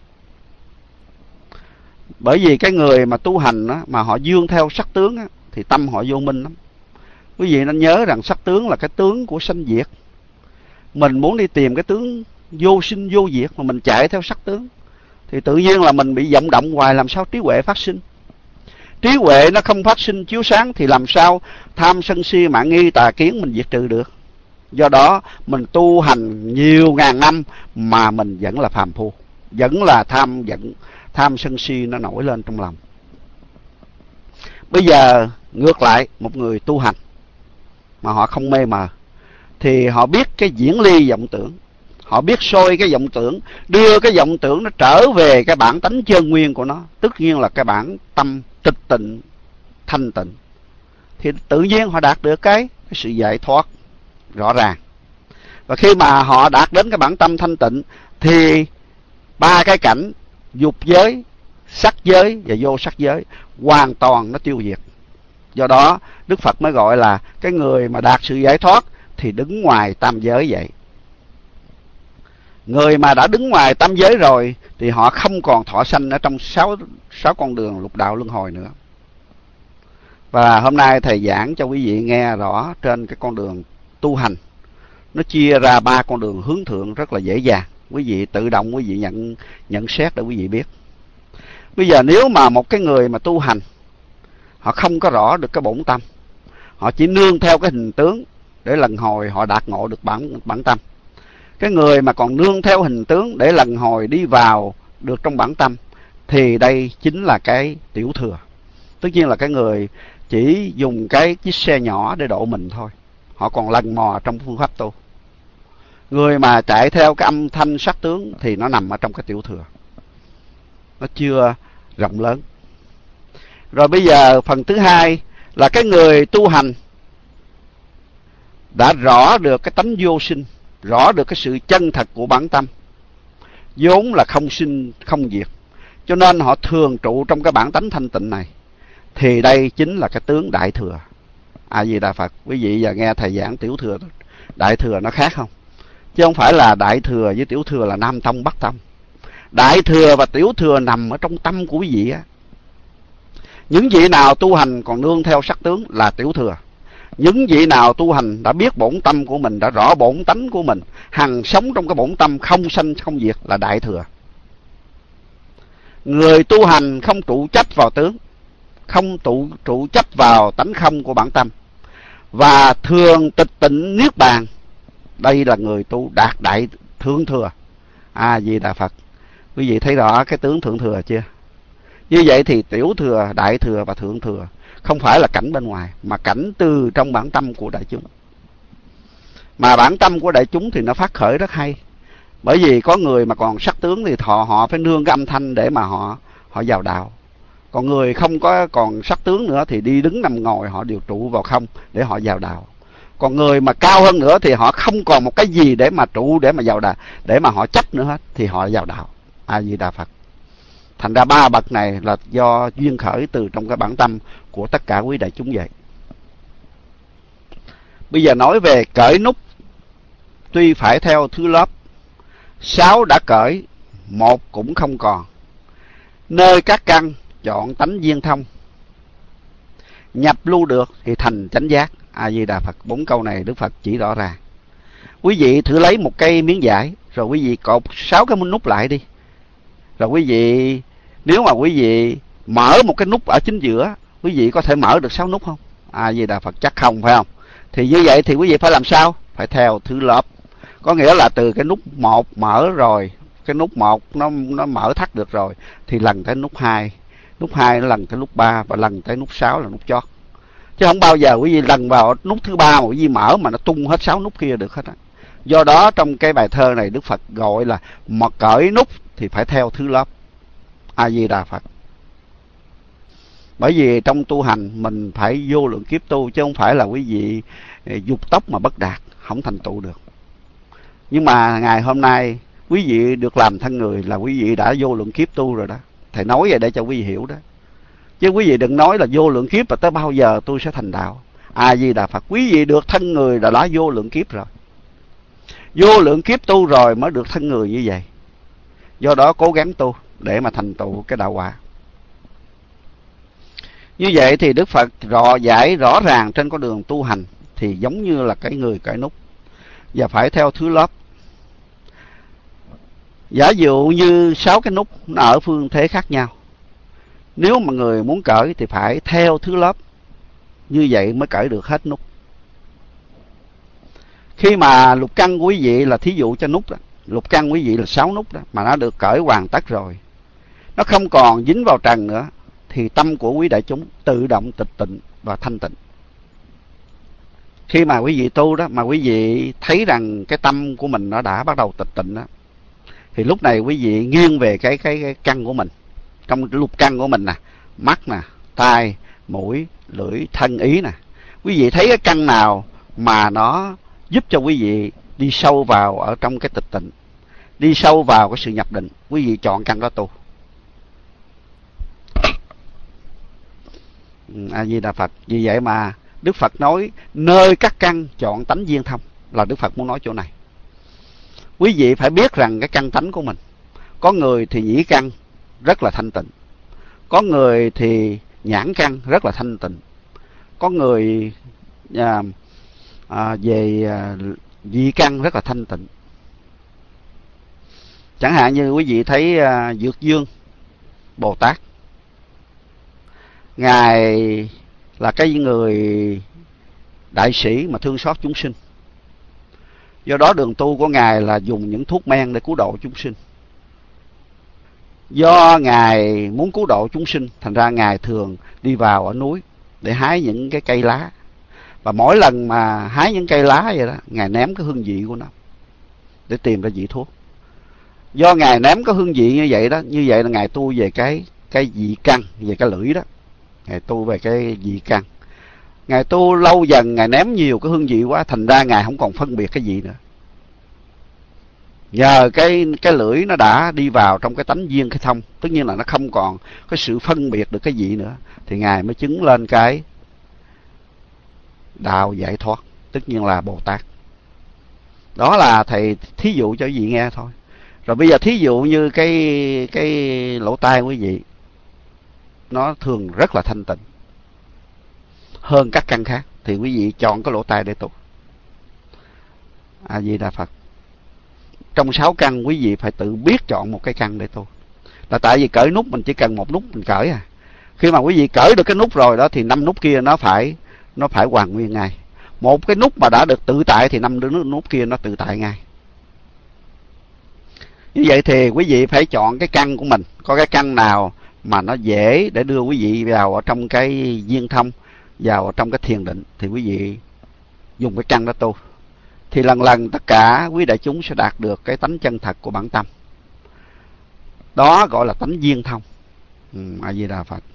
Bởi vì cái người mà tu hành á, mà họ dương theo sắc tướng á, thì tâm họ vô minh lắm. Quý vị nên nhớ rằng sắc tướng là cái tướng của sanh diệt. Mình muốn đi tìm cái tướng vô sinh vô diệt mà mình chạy theo sắc tướng thì tự nhiên là mình bị vọng động hoài, làm sao trí huệ phát sinh? Trí huệ nó không phát sinh chiếu sáng thì làm sao tham sân si mạn nghi tà kiến mình diệt trừ được? Do đó mình tu hành nhiều ngàn năm mà mình vẫn là phàm phu, vẫn là tham sân si nó nổi lên trong lòng. Bây giờ ngược lại, một người tu hành mà họ không mê mờ thì họ biết cái diễn ly vọng tưởng, họ biết soi cái vọng tưởng, đưa cái vọng tưởng nó trở về cái bản tánh chân nguyên của nó, tất nhiên là cái bản tâm tịch tịnh, thanh tịnh, thì tự nhiên họ đạt được cái sự giải thoát rõ ràng. Và khi mà họ đạt đến cái bản tâm thanh tịnh thì ba cái cảnh dục giới, sắc giới và vô sắc giới hoàn toàn nó tiêu diệt. Do đó Đức Phật mới gọi là cái người mà đạt sự giải thoát thì đứng ngoài tam giới vậy. Người mà đã đứng ngoài tam giới rồi thì họ không còn thọ sanh ở trong sáu con đường lục đạo luân hồi nữa. Và hôm nay thầy giảng cho quý vị nghe rõ trên cái con đường tu hành, nó chia ra ba con đường hướng thượng rất là dễ dàng. Quý vị tự động quý vị nhận xét để quý vị biết. Bây giờ nếu mà một cái người mà tu hành, họ không có rõ được cái bổn tâm, họ chỉ nương theo cái hình tướng để lần hồi họ đạt ngộ được bản tâm. Cái người mà còn nương theo hình tướng để lần hồi đi vào được trong bản tâm thì đây chính là cái tiểu thừa. Tất nhiên là cái người chỉ dùng cái chiếc xe nhỏ để độ mình thôi, họ còn lần mò trong phương pháp tu. Người mà chạy theo cái âm thanh sắc tướng thì nó nằm ở trong cái tiểu thừa, nó chưa rộng lớn. Rồi bây giờ phần thứ hai là cái người tu hành đã rõ được cái tánh vô sinh, rõ được cái sự chân thật của bản tâm, vốn là không sinh không diệt, cho nên họ thường trụ trong cái bản tánh thanh tịnh này, thì đây chính là cái tướng đại thừa. A Di Đà Phật. Quý vị giờ nghe thầy giảng tiểu thừa, đại thừa nó khác không? chứ không phải là đại thừa với tiểu thừa là nam tông bắc tông. Đại thừa và tiểu thừa nằm ở trong tâm của quý vị á. Những vị nào tu hành còn nương theo sắc tướng là tiểu thừa. Những vị nào tu hành đã biết bổn tâm của mình, đã rõ bổn tánh của mình, hằng sống trong cái bổn tâm không sanh không diệt là đại thừa. Người tu hành không trụ chấp vào tướng, không trụ chấp vào tánh không của bản tâm, và thường tịch tịnh niết bàn, đây là người tu đạt đại thượng thừa. A Di Đà Phật. Quý vị thấy rõ cái tướng thượng thừa chưa? Như vậy thì tiểu thừa, đại thừa và thượng thừa không phải là cảnh bên ngoài, mà cảnh từ trong bản tâm của đại chúng. Mà bản tâm của đại chúng thì nó phát khởi rất hay. Bởi vì có người mà còn sắc tướng thì họ phải nương cái âm thanh để mà họ vào đạo. Còn người không có còn sắc tướng nữa thì đi đứng nằm ngồi họ đều trụ vào không để họ vào đạo. Còn người mà cao hơn nữa thì họ không còn một cái gì để mà trụ, để mà vào đạo, để mà họ chấp nữa hết, thì họ vào đạo. A Di Đà Phật. Thành ra ba bậc này là do duyên khởi từ trong cái bản tâm của tất cả quý đại chúng vậy. Bây giờ nói về cởi nút, tuy phải theo thứ lớp, 6 đã cởi, 1 cũng không còn. Nơi các căn chọn tánh duyên thông, nhập lưu được thì thành chánh giác. A Di Đà Phật. 4 câu này Đức Phật chỉ rõ ràng. Quý vị thử lấy một cây miếng vải, rồi quý vị cột 6 cái nút lại đi. Rồi quý vị, nếu mà quý vị mở một cái nút ở chính giữa, quý vị có thể mở được 6 nút không? A Di Đà Phật. Chắc không, phải không? Thì như vậy thì quý vị phải làm sao? Phải theo thứ lớp. Có nghĩa là từ cái nút 1 mở rồi, cái nút 1 nó mở thắt được rồi, thì lần tới nút 2, nút 2 nó lần tới nút 3, và lần tới nút 6 là nút chót. Chứ không bao giờ quý vị lần vào nút thứ 3 mà quý vị mở mà nó tung hết 6 nút kia được hết á. Do đó trong cái bài thơ này Đức Phật gọi là mà cởi nút thì phải theo thứ lớp. A Di Đà Phật. Bởi vì trong tu hành mình phải vô lượng kiếp tu, chứ không phải là quý vị dục tốc mà bất đạt, không thành tựu được. Nhưng mà ngày hôm nay quý vị được làm thân người là quý vị đã vô lượng kiếp tu rồi đó. Thầy nói vậy để cho quý vị hiểu đó. Chứ quý vị đừng nói là vô lượng kiếp và tới bao giờ tôi sẽ thành đạo. A Di Đà Phật. Quý vị được thân người là đã vô lượng kiếp rồi. Vô lượng kiếp tu rồi mới được thân người như vậy. Do đó cố gắng tu để mà thành tựu cái đạo quả. Như vậy thì Đức Phật giải rõ ràng trên con đường tu hành thì giống như là cái người cởi nút, và phải theo thứ lớp. Giả dụ như 6 cái nút nó ở phương thế khác nhau, nếu mà người muốn cởi thì phải theo thứ lớp, như vậy mới cởi được hết nút. Khi mà lục căn của quý vị là thí dụ cho nút đó, lục căn quý vị là 6 nút đó, mà nó được cởi hoàn tất rồi, nó không còn dính vào trần nữa, thì tâm của quý đại chúng tự động tịch tịnh và thanh tịnh. Khi mà quý vị tu đó, mà quý vị thấy rằng cái tâm của mình nó đã bắt đầu tịch tịnh đó, thì lúc này quý vị nghiêng về cái căn của mình. Trong lục căn của mình nè, mắt nè, tai, mũi, lưỡi, thân, ý nè, quý vị thấy cái căn nào mà nó giúp cho quý vị đi sâu vào ở trong cái tịch tịnh, đi sâu vào cái sự nhập định, quý vị chọn căn đó tu. A Di Đà Phật. Vì vậy mà Đức Phật nói nơi các căn chọn tánh duyên thông, là Đức Phật muốn nói chỗ này. Quý vị phải biết rằng cái căn tánh của mình, có người thì nhĩ căn rất là thanh tịnh, có người thì nhãn căn rất là thanh tịnh, có người về dị căn rất là thanh tịnh. Chẳng hạn như quý vị thấy Dược Dương Bồ Tát, Ngài là cái người đại sĩ mà thương xót chúng sinh. Do đó đường tu của Ngài là dùng những thuốc men để cứu độ chúng sinh. Do Ngài muốn cứu độ chúng sinh, thành ra Ngài thường đi vào ở núi để hái những cái cây lá. Và mỗi lần mà hái những cây lá vậy đó, Ngài ném cái hương vị của nó để tìm ra vị thuốc. Do Ngài ném cái hương vị như vậy đó, như vậy là Ngài tu về cái vị căn, về cái lưỡi đó. Ngài tu về cái vị căn. Ngài tu lâu dần, Ngài ném nhiều cái hương vị quá, thành ra Ngài không còn phân biệt cái gì nữa. Nhờ cái lưỡi nó đã đi vào trong cái tánh duyên cái thông, tất nhiên là nó không còn cái sự phân biệt được cái gì nữa, thì Ngài mới chứng lên cái đạo giải thoát, tất nhiên là Bồ Tát. Đó là thầy thí dụ cho quý vị nghe thôi. Rồi bây giờ thí dụ như cái lỗ tai quý vị, nó thường rất là thanh tịnh hơn các căn khác, thì quý vị chọn cái lỗ tai để tu. A Di Đà Phật. Trong 6 căn quý vị phải tự biết chọn một cái căn để tu. Là tại vì cởi nút mình chỉ cần một nút mình cởi à. Khi mà quý vị cởi được cái nút rồi đó thì 5 nút kia nó phải hoàn nguyên ngay. Một cái nút mà đã được tự tại thì 5 nút kia nó tự tại ngay. Như vậy thì quý vị phải chọn cái căn của mình. Có cái căn nào mà nó dễ để đưa quý vị vào ở trong cái viên thông, vào ở trong cái thiền định, thì quý vị dùng cái căn đó tu. Thì lần lần tất cả quý đại chúng sẽ đạt được cái tánh chân thật của bản tâm. Đó gọi là tánh viên thông. A Di Đà Phật.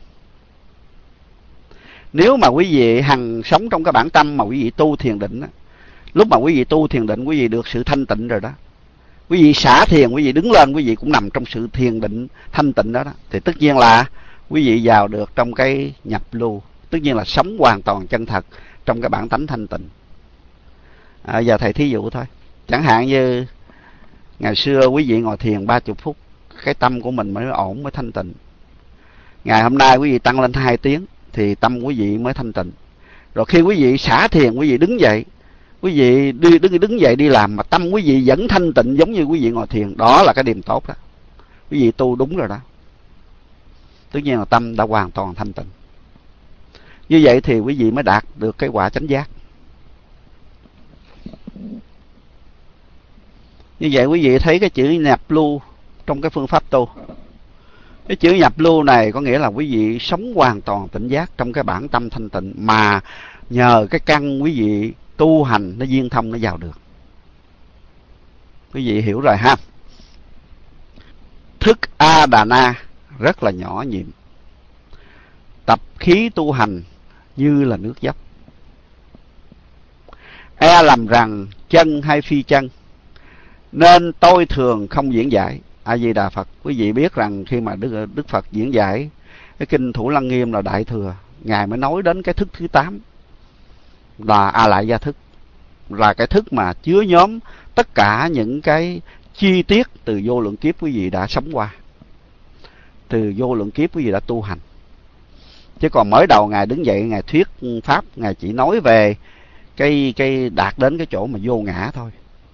Nếu mà quý vị hằng sống trong cái bản tâm mà quý vị tu thiền định đó, lúc mà quý vị tu thiền định quý vị được sự thanh tịnh rồi đó, quý vị xả thiền, quý vị đứng lên quý vị cũng nằm trong sự thiền định thanh tịnh đó, thì tất nhiên là quý vị vào được trong cái nhập lưu, tất nhiên là sống hoàn toàn chân thật trong cái bản tánh thanh tịnh. Giờ thầy thí dụ thôi. Chẳng hạn như ngày xưa quý vị ngồi thiền 30 phút, cái tâm của mình mới ổn, mới thanh tịnh. Ngày hôm nay quý vị tăng lên 2 tiếng thì tâm quý vị mới thanh tịnh. Rồi khi quý vị xả thiền, quý vị đứng dậy, quý vị đứng dậy đi làm mà tâm quý vị vẫn thanh tịnh giống như quý vị ngồi thiền, đó là cái điểm tốt đó. Quý vị tu đúng rồi đó. Tất nhiên là tâm đã hoàn toàn thanh tịnh. Như vậy thì quý vị mới đạt được cái quả chánh giác. Như vậy quý vị thấy cái chữ nhập lưu trong cái phương pháp tu. Cái chữ nhập lưu này có nghĩa là quý vị sống hoàn toàn tỉnh giác trong cái bản tâm thanh tịnh, mà nhờ cái căn quý vị tu hành nó viên thông nó vào được. Quý vị hiểu rồi ha. Thức A Đà Na rất là nhỏ nhiệm. Tập khí tu hành như là nước dốc. E lầm rằng chân hay phi chân, nên tôi thường không diễn giải. A Di Đà Phật. Quý vị biết rằng khi mà Đức Phật diễn giải cái kinh Thủ Lăng Nghiêm là Đại Thừa, Ngài mới nói đến cái thức thứ 8 là A Lại Gia Thức, là cái thức mà chứa nhóm tất cả những cái chi tiết từ vô lượng kiếp quý vị đã sống qua, từ vô lượng kiếp quý vị đã tu hành. Chứ còn mới đầu Ngài đứng dậy Ngài thuyết pháp, Ngài chỉ nói về cái đạt đến cái chỗ mà vô ngã thôi.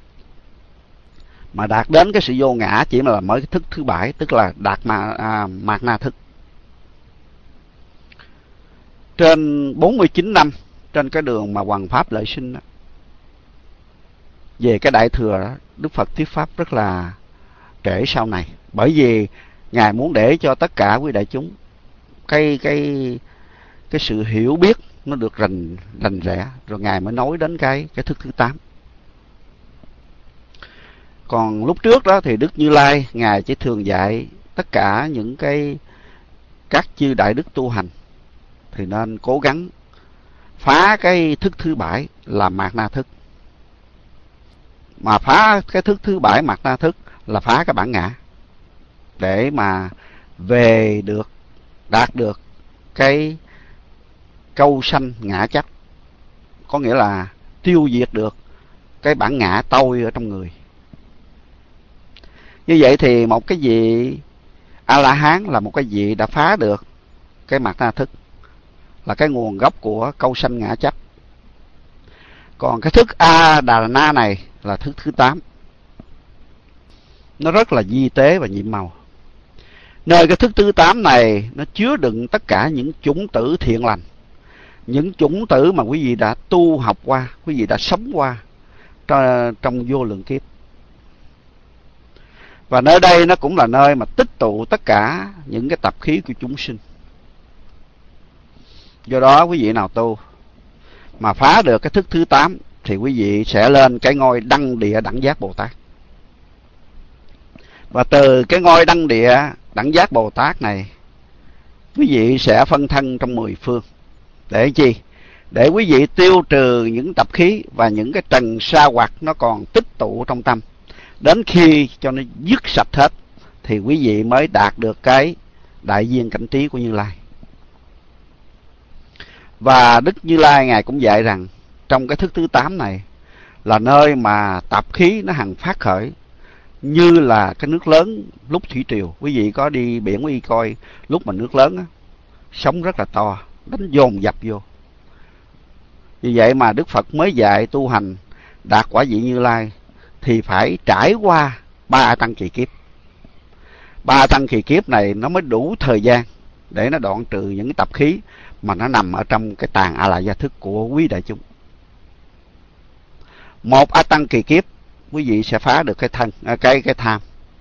Mà đạt đến cái sự vô ngã chỉ là mới cái thức thứ 7, tức là đạt mạt na thức. Trên 49 năm trên cái đường mà hoằng pháp lợi sinh đó, về cái Đại Thừa đó, Đức Phật thuyết pháp rất là trễ sau này, bởi vì Ngài muốn để cho tất cả quý đại chúng cái sự hiểu biết nó được rành rẽ, rồi Ngài mới nói đến cái thức thứ 8. Còn lúc trước đó thì Đức Như Lai Ngài chỉ thường dạy tất cả những các chư đại đức tu hành thì nên cố gắng phá cái thức thứ 7 là mạt na thức. Mà phá cái thức thứ 7 mạt na thức là phá cái bản ngã, để mà đạt được cái câu sanh ngã chấp, có nghĩa là tiêu diệt được cái bản ngã tôi ở trong người. Như vậy thì một cái vị A-la-hán là một cái vị đã phá được cái mạt na thức, là cái nguồn gốc của câu sanh ngã chấp. Còn cái thức A-đà-na này là thức thứ 8. Nó rất là di tế và nhiệm màu. Nơi cái thức thứ 8 này nó chứa đựng tất cả những chủng tử thiện lành, những chủng tử mà quý vị đã tu học qua, quý vị đã sống qua trong vô lượng kiếp. Và nơi đây nó cũng là nơi mà tích tụ tất cả những cái tập khí của chúng sinh. Do đó quý vị nào tu mà phá được cái thức thứ 8 thì quý vị sẽ lên cái ngôi Đăng Địa Đẳng Giác Bồ Tát. Và từ cái ngôi Đăng Địa Đẳng Giác Bồ Tát này, quý vị sẽ phân thân trong 10 phương. Để chi? Để quý vị tiêu trừ những tập khí và những cái trần sa hoặc nó còn tích tụ trong tâm. Đến khi cho nó dứt sạch hết thì quý vị mới đạt được cái đại viên cảnh trí của Như Lai. Và Đức Như Lai Ngài cũng dạy rằng trong cái thức thứ 8 này là nơi mà tạp khí nó hằng phát khởi, như là cái nước lớn lúc thủy triều. Quý vị có đi biển quý vị coi lúc mà nước lớn á, sóng rất là to, đánh dồn dập vô. Vì vậy mà Đức Phật mới dạy tu hành đạt quả vị Như Lai thì phải trải qua 3 A Tăng kỳ kiếp. 3 A Tăng kỳ kiếp này nó mới đủ thời gian để nó đoạn trừ những cái tập khí mà nó nằm ở trong cái tàn A Lại Gia Thức của quý đại chúng. 1 A Tăng kỳ kiếp quý vị sẽ phá được cái thân cái tham.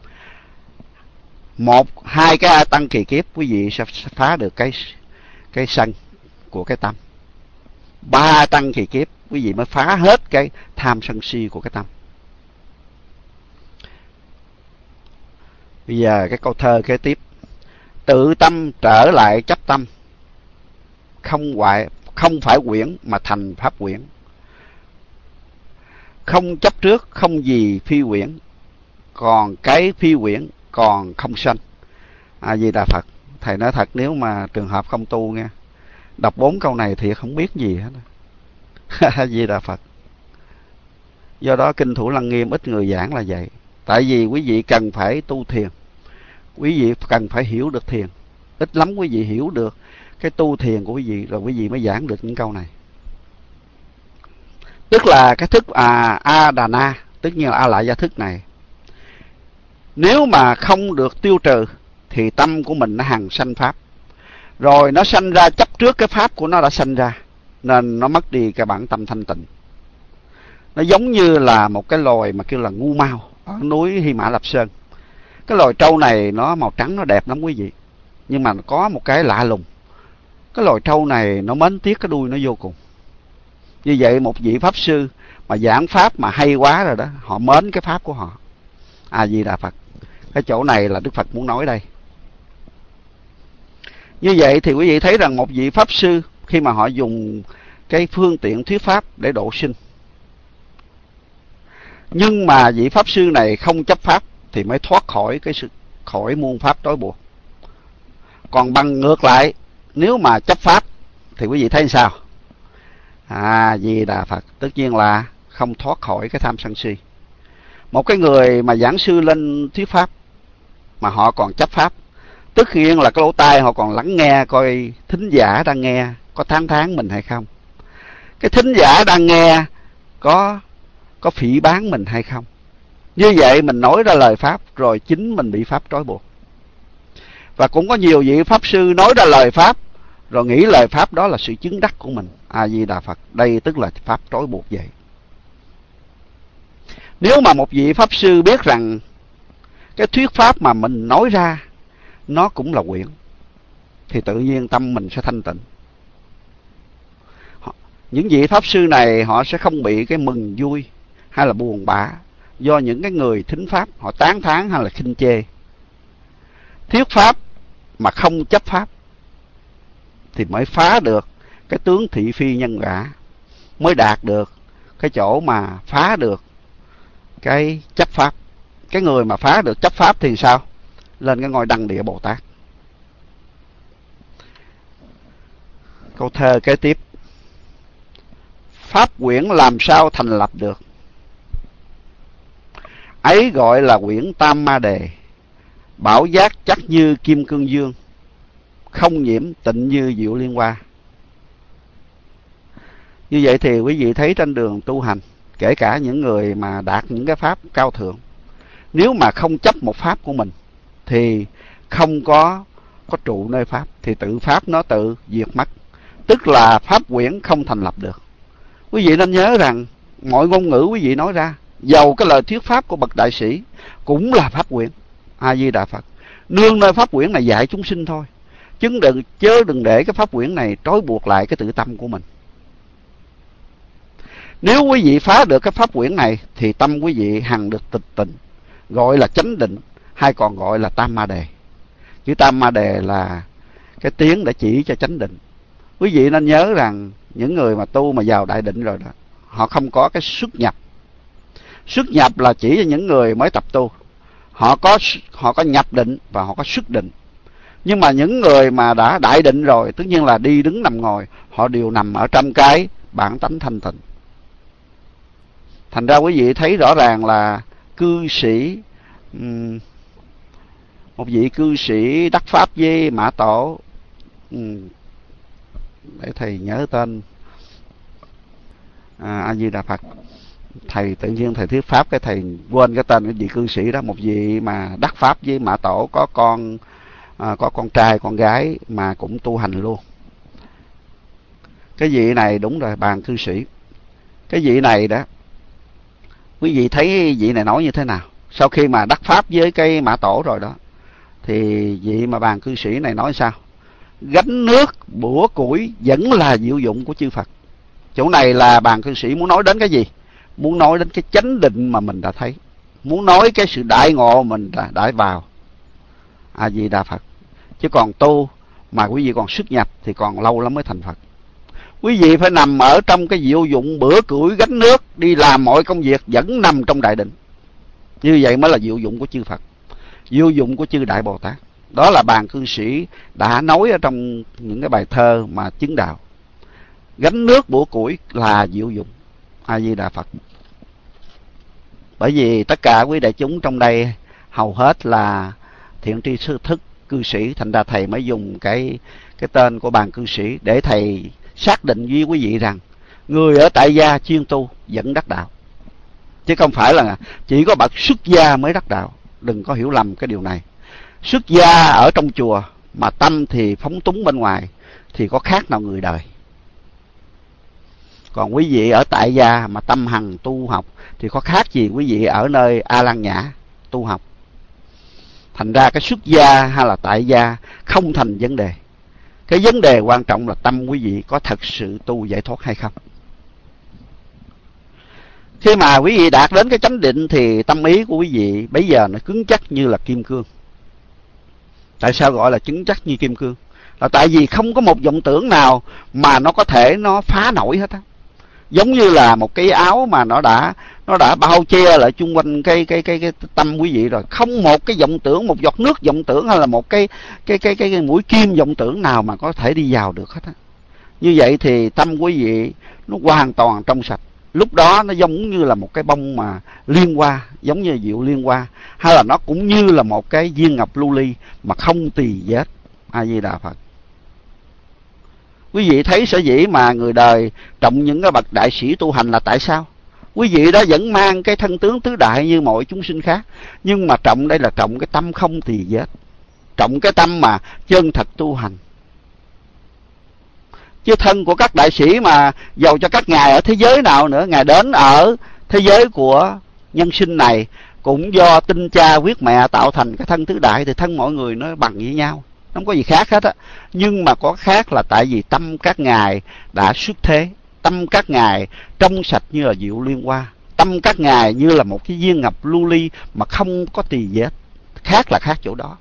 2 cái A Tăng kỳ kiếp quý vị sẽ phá được cái sân của cái tâm. 3 A Tăng kỳ kiếp quý vị mới phá hết cái tham sân si của cái tâm. Bây giờ cái câu thơ kế tiếp: tự tâm trở lại chấp tâm, không phải quyển mà thành pháp quyển. Không chấp trước không gì phi quyển, còn cái phi quyển còn không sanh. A Di Đà Phật. Thầy nói thật, nếu mà trường hợp không tu nghe, đọc 4 câu này thì không biết gì hết. A Di Đà Phật. Do đó kinh Thủ Lăng Nghiêm ít người giảng là vậy. Tại vì quý vị cần phải tu thiền, quý vị cần phải hiểu được thiền. Ít lắm quý vị hiểu được cái tu thiền của quý vị rồi quý vị mới giảng được những câu này. Tức là cái thức A Đà Na, tức như là A Lại Gia Thức này, nếu mà không được tiêu trừ thì tâm của mình nó hằng sanh pháp. Rồi nó sanh ra chấp trước cái pháp của nó đã sanh ra, nên nó mất đi cái bản tâm thanh tịnh. Nó giống như là một cái loài mà kêu là ngu mau ở núi Hy Mã Lạp Sơn. Cái loài trâu này nó màu trắng, nó đẹp lắm quý vị. Nhưng mà có một cái lạ lùng, cái loài trâu này nó mến tiếc cái đuôi nó vô cùng. Như vậy một vị pháp sư mà giảng pháp mà hay quá rồi đó, họ mến cái pháp của họ. A Di Đà Phật. Cái chỗ này là Đức Phật muốn nói đây. Như vậy thì quý vị thấy rằng một vị pháp sư khi mà họ dùng cái phương tiện thuyết pháp để độ sinh, nhưng mà vị pháp sư này không chấp pháp thì mới thoát khỏi muôn pháp trói buộc. Còn bằng ngược lại, nếu mà chấp pháp thì quý vị thấy sao? A Di Đà Phật. Tất nhiên là không thoát khỏi cái tham sân si. Một cái người mà giảng sư lên thuyết pháp mà họ còn chấp pháp, tất nhiên là cái lỗ tai họ còn lắng nghe coi thính giả đang nghe có tán mình hay không, cái thính giả đang nghe có phỉ báng mình hay không. Như vậy mình nói ra lời pháp rồi chính mình bị pháp trói buộc. Và cũng có nhiều vị pháp sư nói ra lời pháp rồi nghĩ lời pháp đó là sự chứng đắc của mình. A Di Đà Phật. Đây tức là pháp trói buộc vậy. Nếu mà một vị pháp sư biết rằng cái thuyết pháp mà mình nói ra nó cũng là quyển, thì tự nhiên tâm mình sẽ thanh tịnh. Những vị pháp sư này họ sẽ không bị cái mừng vui hay là buồn bã do những cái người thính pháp họ tán thán hay là khinh chê. Thuyết pháp mà không chấp pháp thì mới phá được cái tướng thị phi nhân quả, mới đạt được cái chỗ mà phá được cái chấp pháp. Cái người mà phá được chấp pháp thì sao? Lên cái ngôi Đăng Địa Bồ Tát. Câu thơ kế tiếp: pháp quyển làm sao thành lập được, ấy gọi là quyển Tam Ma Đề. Bảo giác chắc như kim cương dương, không nhiễm tịnh như diệu liên hoa. Như vậy thì quý vị thấy trên đường tu hành, kể cả những người mà đạt những cái pháp cao thượng, nếu mà không chấp một pháp của mình thì không có trụ nơi pháp, thì tự pháp nó tự diệt mất. Tức là pháp quyển không thành lập được. Quý vị nên nhớ rằng mọi ngôn ngữ quý vị nói ra, dầu cái lời thuyết pháp của bậc đại sĩ cũng là pháp quyển. A Di Đà Phật. Nương nơi pháp quyển này dạy chúng sinh thôi, chớ đừng để cái pháp quyển này trói buộc lại cái tự tâm của mình. Nếu quý vị phá được cái pháp quyển này thì tâm quý vị hằng được tịch tịnh, gọi là chánh định, hay còn gọi là Tam Ma Đề. Chữ Tam Ma Đề là cái tiếng để chỉ cho chánh định. Quý vị nên nhớ rằng những người mà tu mà vào đại định rồi đó, họ không có cái xuất nhập. Xuất nhập là chỉ cho những người mới tập tu. Họ có nhập định và họ có xuất định. Nhưng mà những người mà đã đại định rồi, tất nhiên là đi đứng nằm ngồi, họ đều nằm ở trong cái bản tánh thanh tịnh. Thành ra quý vị thấy rõ ràng là cư sĩ, một vị cư sĩ đắc pháp với Mã Tổ, để thầy nhớ tên, A Di Đà Phật. Thầy tự nhiên thầy thuyết pháp cái thầy quên cái tên cái vị cư sĩ đó. Một vị mà đắc pháp với Mã Tổ, có con trai con gái mà cũng tu hành luôn. Cái vị này đúng rồi, bàn cư sĩ. Cái vị này đó, quý vị thấy vị này nói như thế nào? Sau khi mà đắc pháp với cái Mã Tổ rồi đó, thì vị mà bàn cư sĩ này nói sao? Gánh nước bủa củi vẫn là diệu dụng của chư Phật. Chỗ này là bàn cư sĩ muốn nói đến cái gì? Muốn nói đến cái chánh định mà mình đã thấy, muốn nói cái sự đại ngộ mình đã vào. A Di Đà Phật. Chứ còn tu mà quý vị còn xuất nhập thì còn lâu lắm mới thành Phật. Quý vị phải nằm ở trong cái diệu dụng bữa củi gánh nước, đi làm mọi công việc vẫn nằm trong đại định. Như vậy mới là diệu dụng của chư Phật, diệu dụng của chư Đại Bồ Tát. Đó là bàn cư sĩ đã nói ở trong những cái bài thơ mà chứng đạo. Gánh nước bủa củi là diệu dụng. A Di Đà Phật. Bởi vì tất cả quý đại chúng trong đây hầu hết là thiện tri sư thức cư sĩ, thành ra thầy mới dùng cái tên của bàn cư sĩ để thầy xác định với quý vị rằng người ở tại gia chuyên tu vẫn đắc đạo, chứ không phải là chỉ có bậc xuất gia mới đắc đạo. Đừng có hiểu lầm cái điều này. Xuất gia ở trong chùa mà tâm thì phóng túng bên ngoài thì có khác nào người đời. Còn quý vị ở tại gia mà tâm hằng tu học thì có khác gì quý vị ở nơi A Lan Nhã tu học. Thành ra cái xuất gia hay là tại gia không thành vấn đề. Cái vấn đề quan trọng là tâm quý vị có thật sự tu giải thoát hay không. Khi mà quý vị đạt đến cái chánh định thì tâm ý của quý vị bây giờ nó cứng chắc như là kim cương. Tại sao gọi là cứng chắc như kim cương? Là tại vì không có một vọng tưởng nào mà nó có thể nó phá nổi hết á. Giống như là một cái áo mà nó đã bao che lại chung quanh cái tâm quý vị rồi, không một cái vọng tưởng, một giọt nước vọng tưởng hay là một cái mũi kim vọng tưởng nào mà có thể đi vào được hết á. Như vậy thì tâm quý vị nó hoàn toàn trong sạch. Lúc đó nó giống như là một cái bông mà liên hoa, giống như diệu liên hoa, hay là nó cũng như là một cái viên ngọc lưu ly mà không tì vết. A Di Đà Phật. Quý vị thấy sở dĩ mà người đời trọng những cái bậc đại sĩ tu hành là tại sao? Quý vị đó vẫn mang cái thân tướng tứ đại như mọi chúng sinh khác, nhưng mà trọng đây là trọng cái tâm không tì vết, trọng cái tâm mà chân thật tu hành. Chứ thân của các đại sĩ mà dầu cho các ngài ở thế giới nào nữa, ngài đến ở thế giới của nhân sinh này cũng do tinh cha huyết mẹ tạo thành cái thân tứ đại, thì thân mọi người nó bằng với nhau, không có gì khác hết á. Nhưng mà có khác là tại vì tâm các ngài đã xuất thế, tâm các ngài trong sạch như là diệu liên hoa, tâm các ngài như là một cái viên ngọc lưu ly mà không có tì vết. Khác là khác chỗ đó.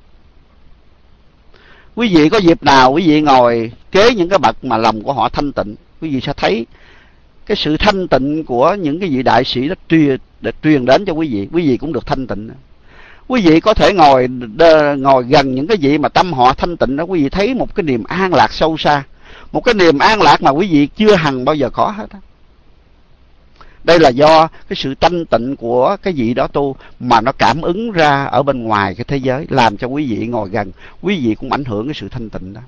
Quý vị có dịp nào quý vị ngồi kế những cái bậc mà lòng của họ thanh tịnh, quý vị sẽ thấy cái sự thanh tịnh của những cái vị đại sĩ đó truyền đến cho quý vị cũng được thanh tịnh. Quý vị có thể ngồi gần những cái vị mà tâm họ thanh tịnh đó, quý vị thấy một cái niềm an lạc sâu xa, một cái niềm an lạc mà quý vị chưa hằng bao giờ có hết á. Đây là do cái sự thanh tịnh của cái vị đó tu mà nó cảm ứng ra ở bên ngoài cái thế giới, làm cho quý vị ngồi gần, quý vị cũng ảnh hưởng cái sự thanh tịnh đó.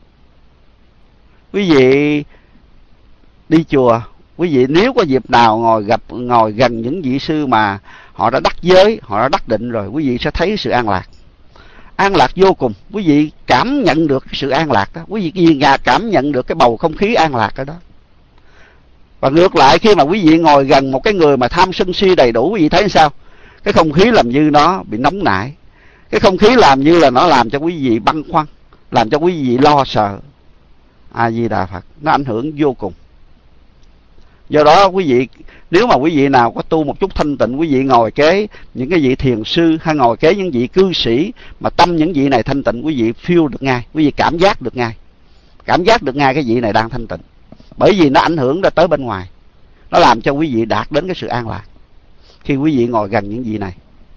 Quý vị đi chùa, quý vị nếu có dịp nào ngồi gần những vị sư mà họ đã đắc giới, họ đã đắc định rồi, quý vị sẽ thấy sự an lạc. An lạc vô cùng, quý vị cảm nhận được cái sự an lạc đó, quý vị cảm nhận được cái bầu không khí an lạc ở đó. Và ngược lại, khi mà quý vị ngồi gần một cái người mà tham sân si đầy đủ, quý vị thấy sao? Cái không khí làm như nó bị nóng nảy, cái không khí làm như là nó làm cho quý vị băn khoăn, làm cho quý vị lo sợ. A Di Đà Phật. Nó ảnh hưởng vô cùng. Do đó quý vị, nếu mà quý vị nào có tu một chút thanh tịnh, quý vị ngồi kế những cái vị thiền sư hay ngồi kế những vị cư sĩ mà tâm những vị này thanh tịnh, quý vị feel được ngay, quý vị cảm giác được ngay cái vị này đang thanh tịnh. Bởi vì nó ảnh hưởng ra tới bên ngoài, nó làm cho quý vị đạt đến cái sự an lạc khi quý vị ngồi gần những vị này.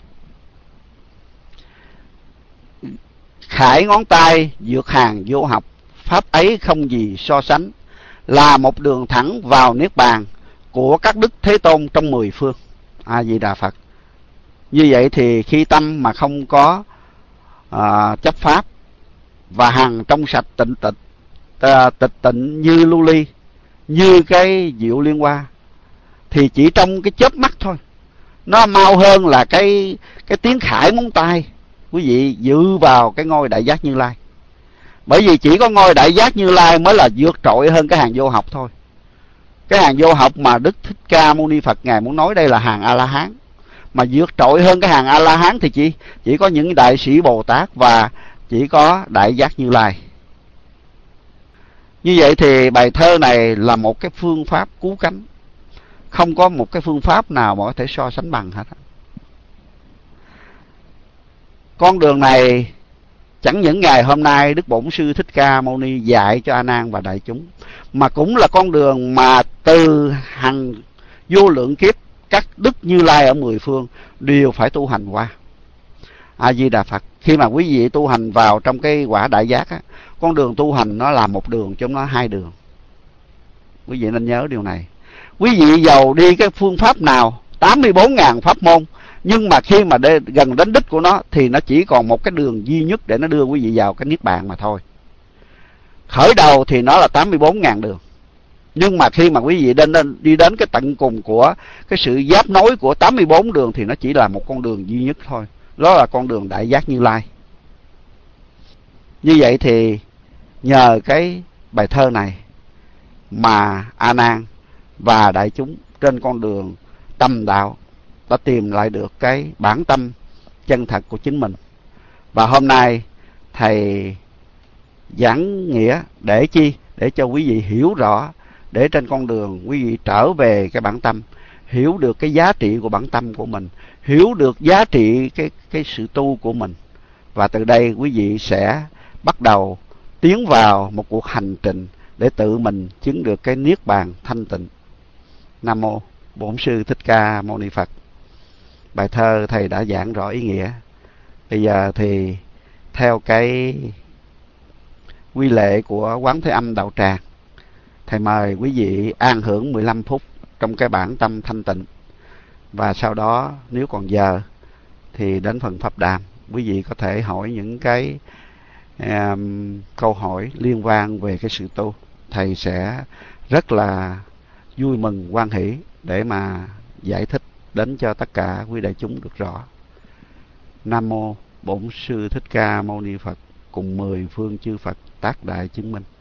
Khải ngón tay vượt hàng vô học, pháp ấy không gì so sánh, là một đường thẳng vào niết bàn, của các đức Thế Tôn trong 10 phương. A Di Đà Phật. Như vậy thì khi tâm mà không có chấp pháp và hằng trong sạch tịch tịnh như lưu ly, như cái diệu liên hoa, thì chỉ trong cái chớp mắt thôi, nó mau hơn là cái tiếng khải ngón tay quý vị dự vào cái ngôi Đại Giác Như Lai. Bởi vì chỉ có ngôi Đại Giác Như Lai mới là vượt trội hơn cái hàng vô học thôi. Cái hàng vô học mà Đức Thích Ca Mâu Ni Phật Ngài muốn nói đây là hàng A-la-hán, mà vượt trội hơn cái hàng A-la-hán thì chỉ có những đại sĩ Bồ Tát và chỉ có Đại Giác Như Lai. Như vậy thì bài thơ này là một cái phương pháp cứu cánh, không có một cái phương pháp nào mà có thể so sánh bằng hết. Con đường này chẳng những ngày hôm nay Đức Bổn Sư Thích Ca Mâu Ni dạy cho A Nan và đại chúng, mà cũng là con đường mà từ hàng vô lượng kiếp các đức Như Lai ở 10 phương đều phải tu hành qua. A Di Đà Phật. Khi mà quý vị tu hành vào trong cái quả đại giác á, con đường tu hành nó là một đường chứ nó hai đường. Quý vị nên nhớ điều này. Quý vị giàu đi cái phương pháp nào 84.000 pháp môn, nhưng mà khi mà gần đến đích của nó thì nó chỉ còn một cái đường duy nhất để nó đưa quý vị vào cái niết bàn mà thôi. Khởi đầu thì nó là 84.000 đường, nhưng mà khi mà quý vị đi đến cái tận cùng của cái sự giáp nối của 84 đường thì nó chỉ là một con đường duy nhất thôi. Đó là con đường Đại Giác Như Lai. Như vậy thì nhờ cái bài thơ này mà A Nan và đại chúng trên con đường tâm đạo đã tìm lại được cái bản tâm chân thật của chính mình. Và hôm nay thầy giảng nghĩa để chi? Để cho quý vị hiểu rõ, để trên con đường quý vị trở về cái bản tâm, hiểu được cái giá trị của bản tâm của mình, hiểu được giá trị cái sự tu của mình. Và từ đây quý vị sẽ bắt đầu tiến vào một cuộc hành trình để tự mình chứng được cái niết bàn thanh tịnh. Nam mô Bổn Sư Thích Ca Mâu Ni Phật. Bài thơ thầy đã giảng rõ ý nghĩa. Bây giờ thì theo cái quy lệ của Quán Thế Âm Đạo Tràng, thầy mời quý vị an hưởng 15 phút trong cái bản tâm thanh tịnh. Và sau đó nếu còn giờ thì đến phần pháp đàm, quý vị có thể hỏi những cái câu hỏi liên quan về cái sự tu. Thầy sẽ rất là vui mừng hoan hỷ để mà giải thích đến cho tất cả quý đại chúng được rõ. Nam mô Bổn Sư Thích Ca Mâu Ni Phật cùng 10 phương chư Phật tác đại chứng minh.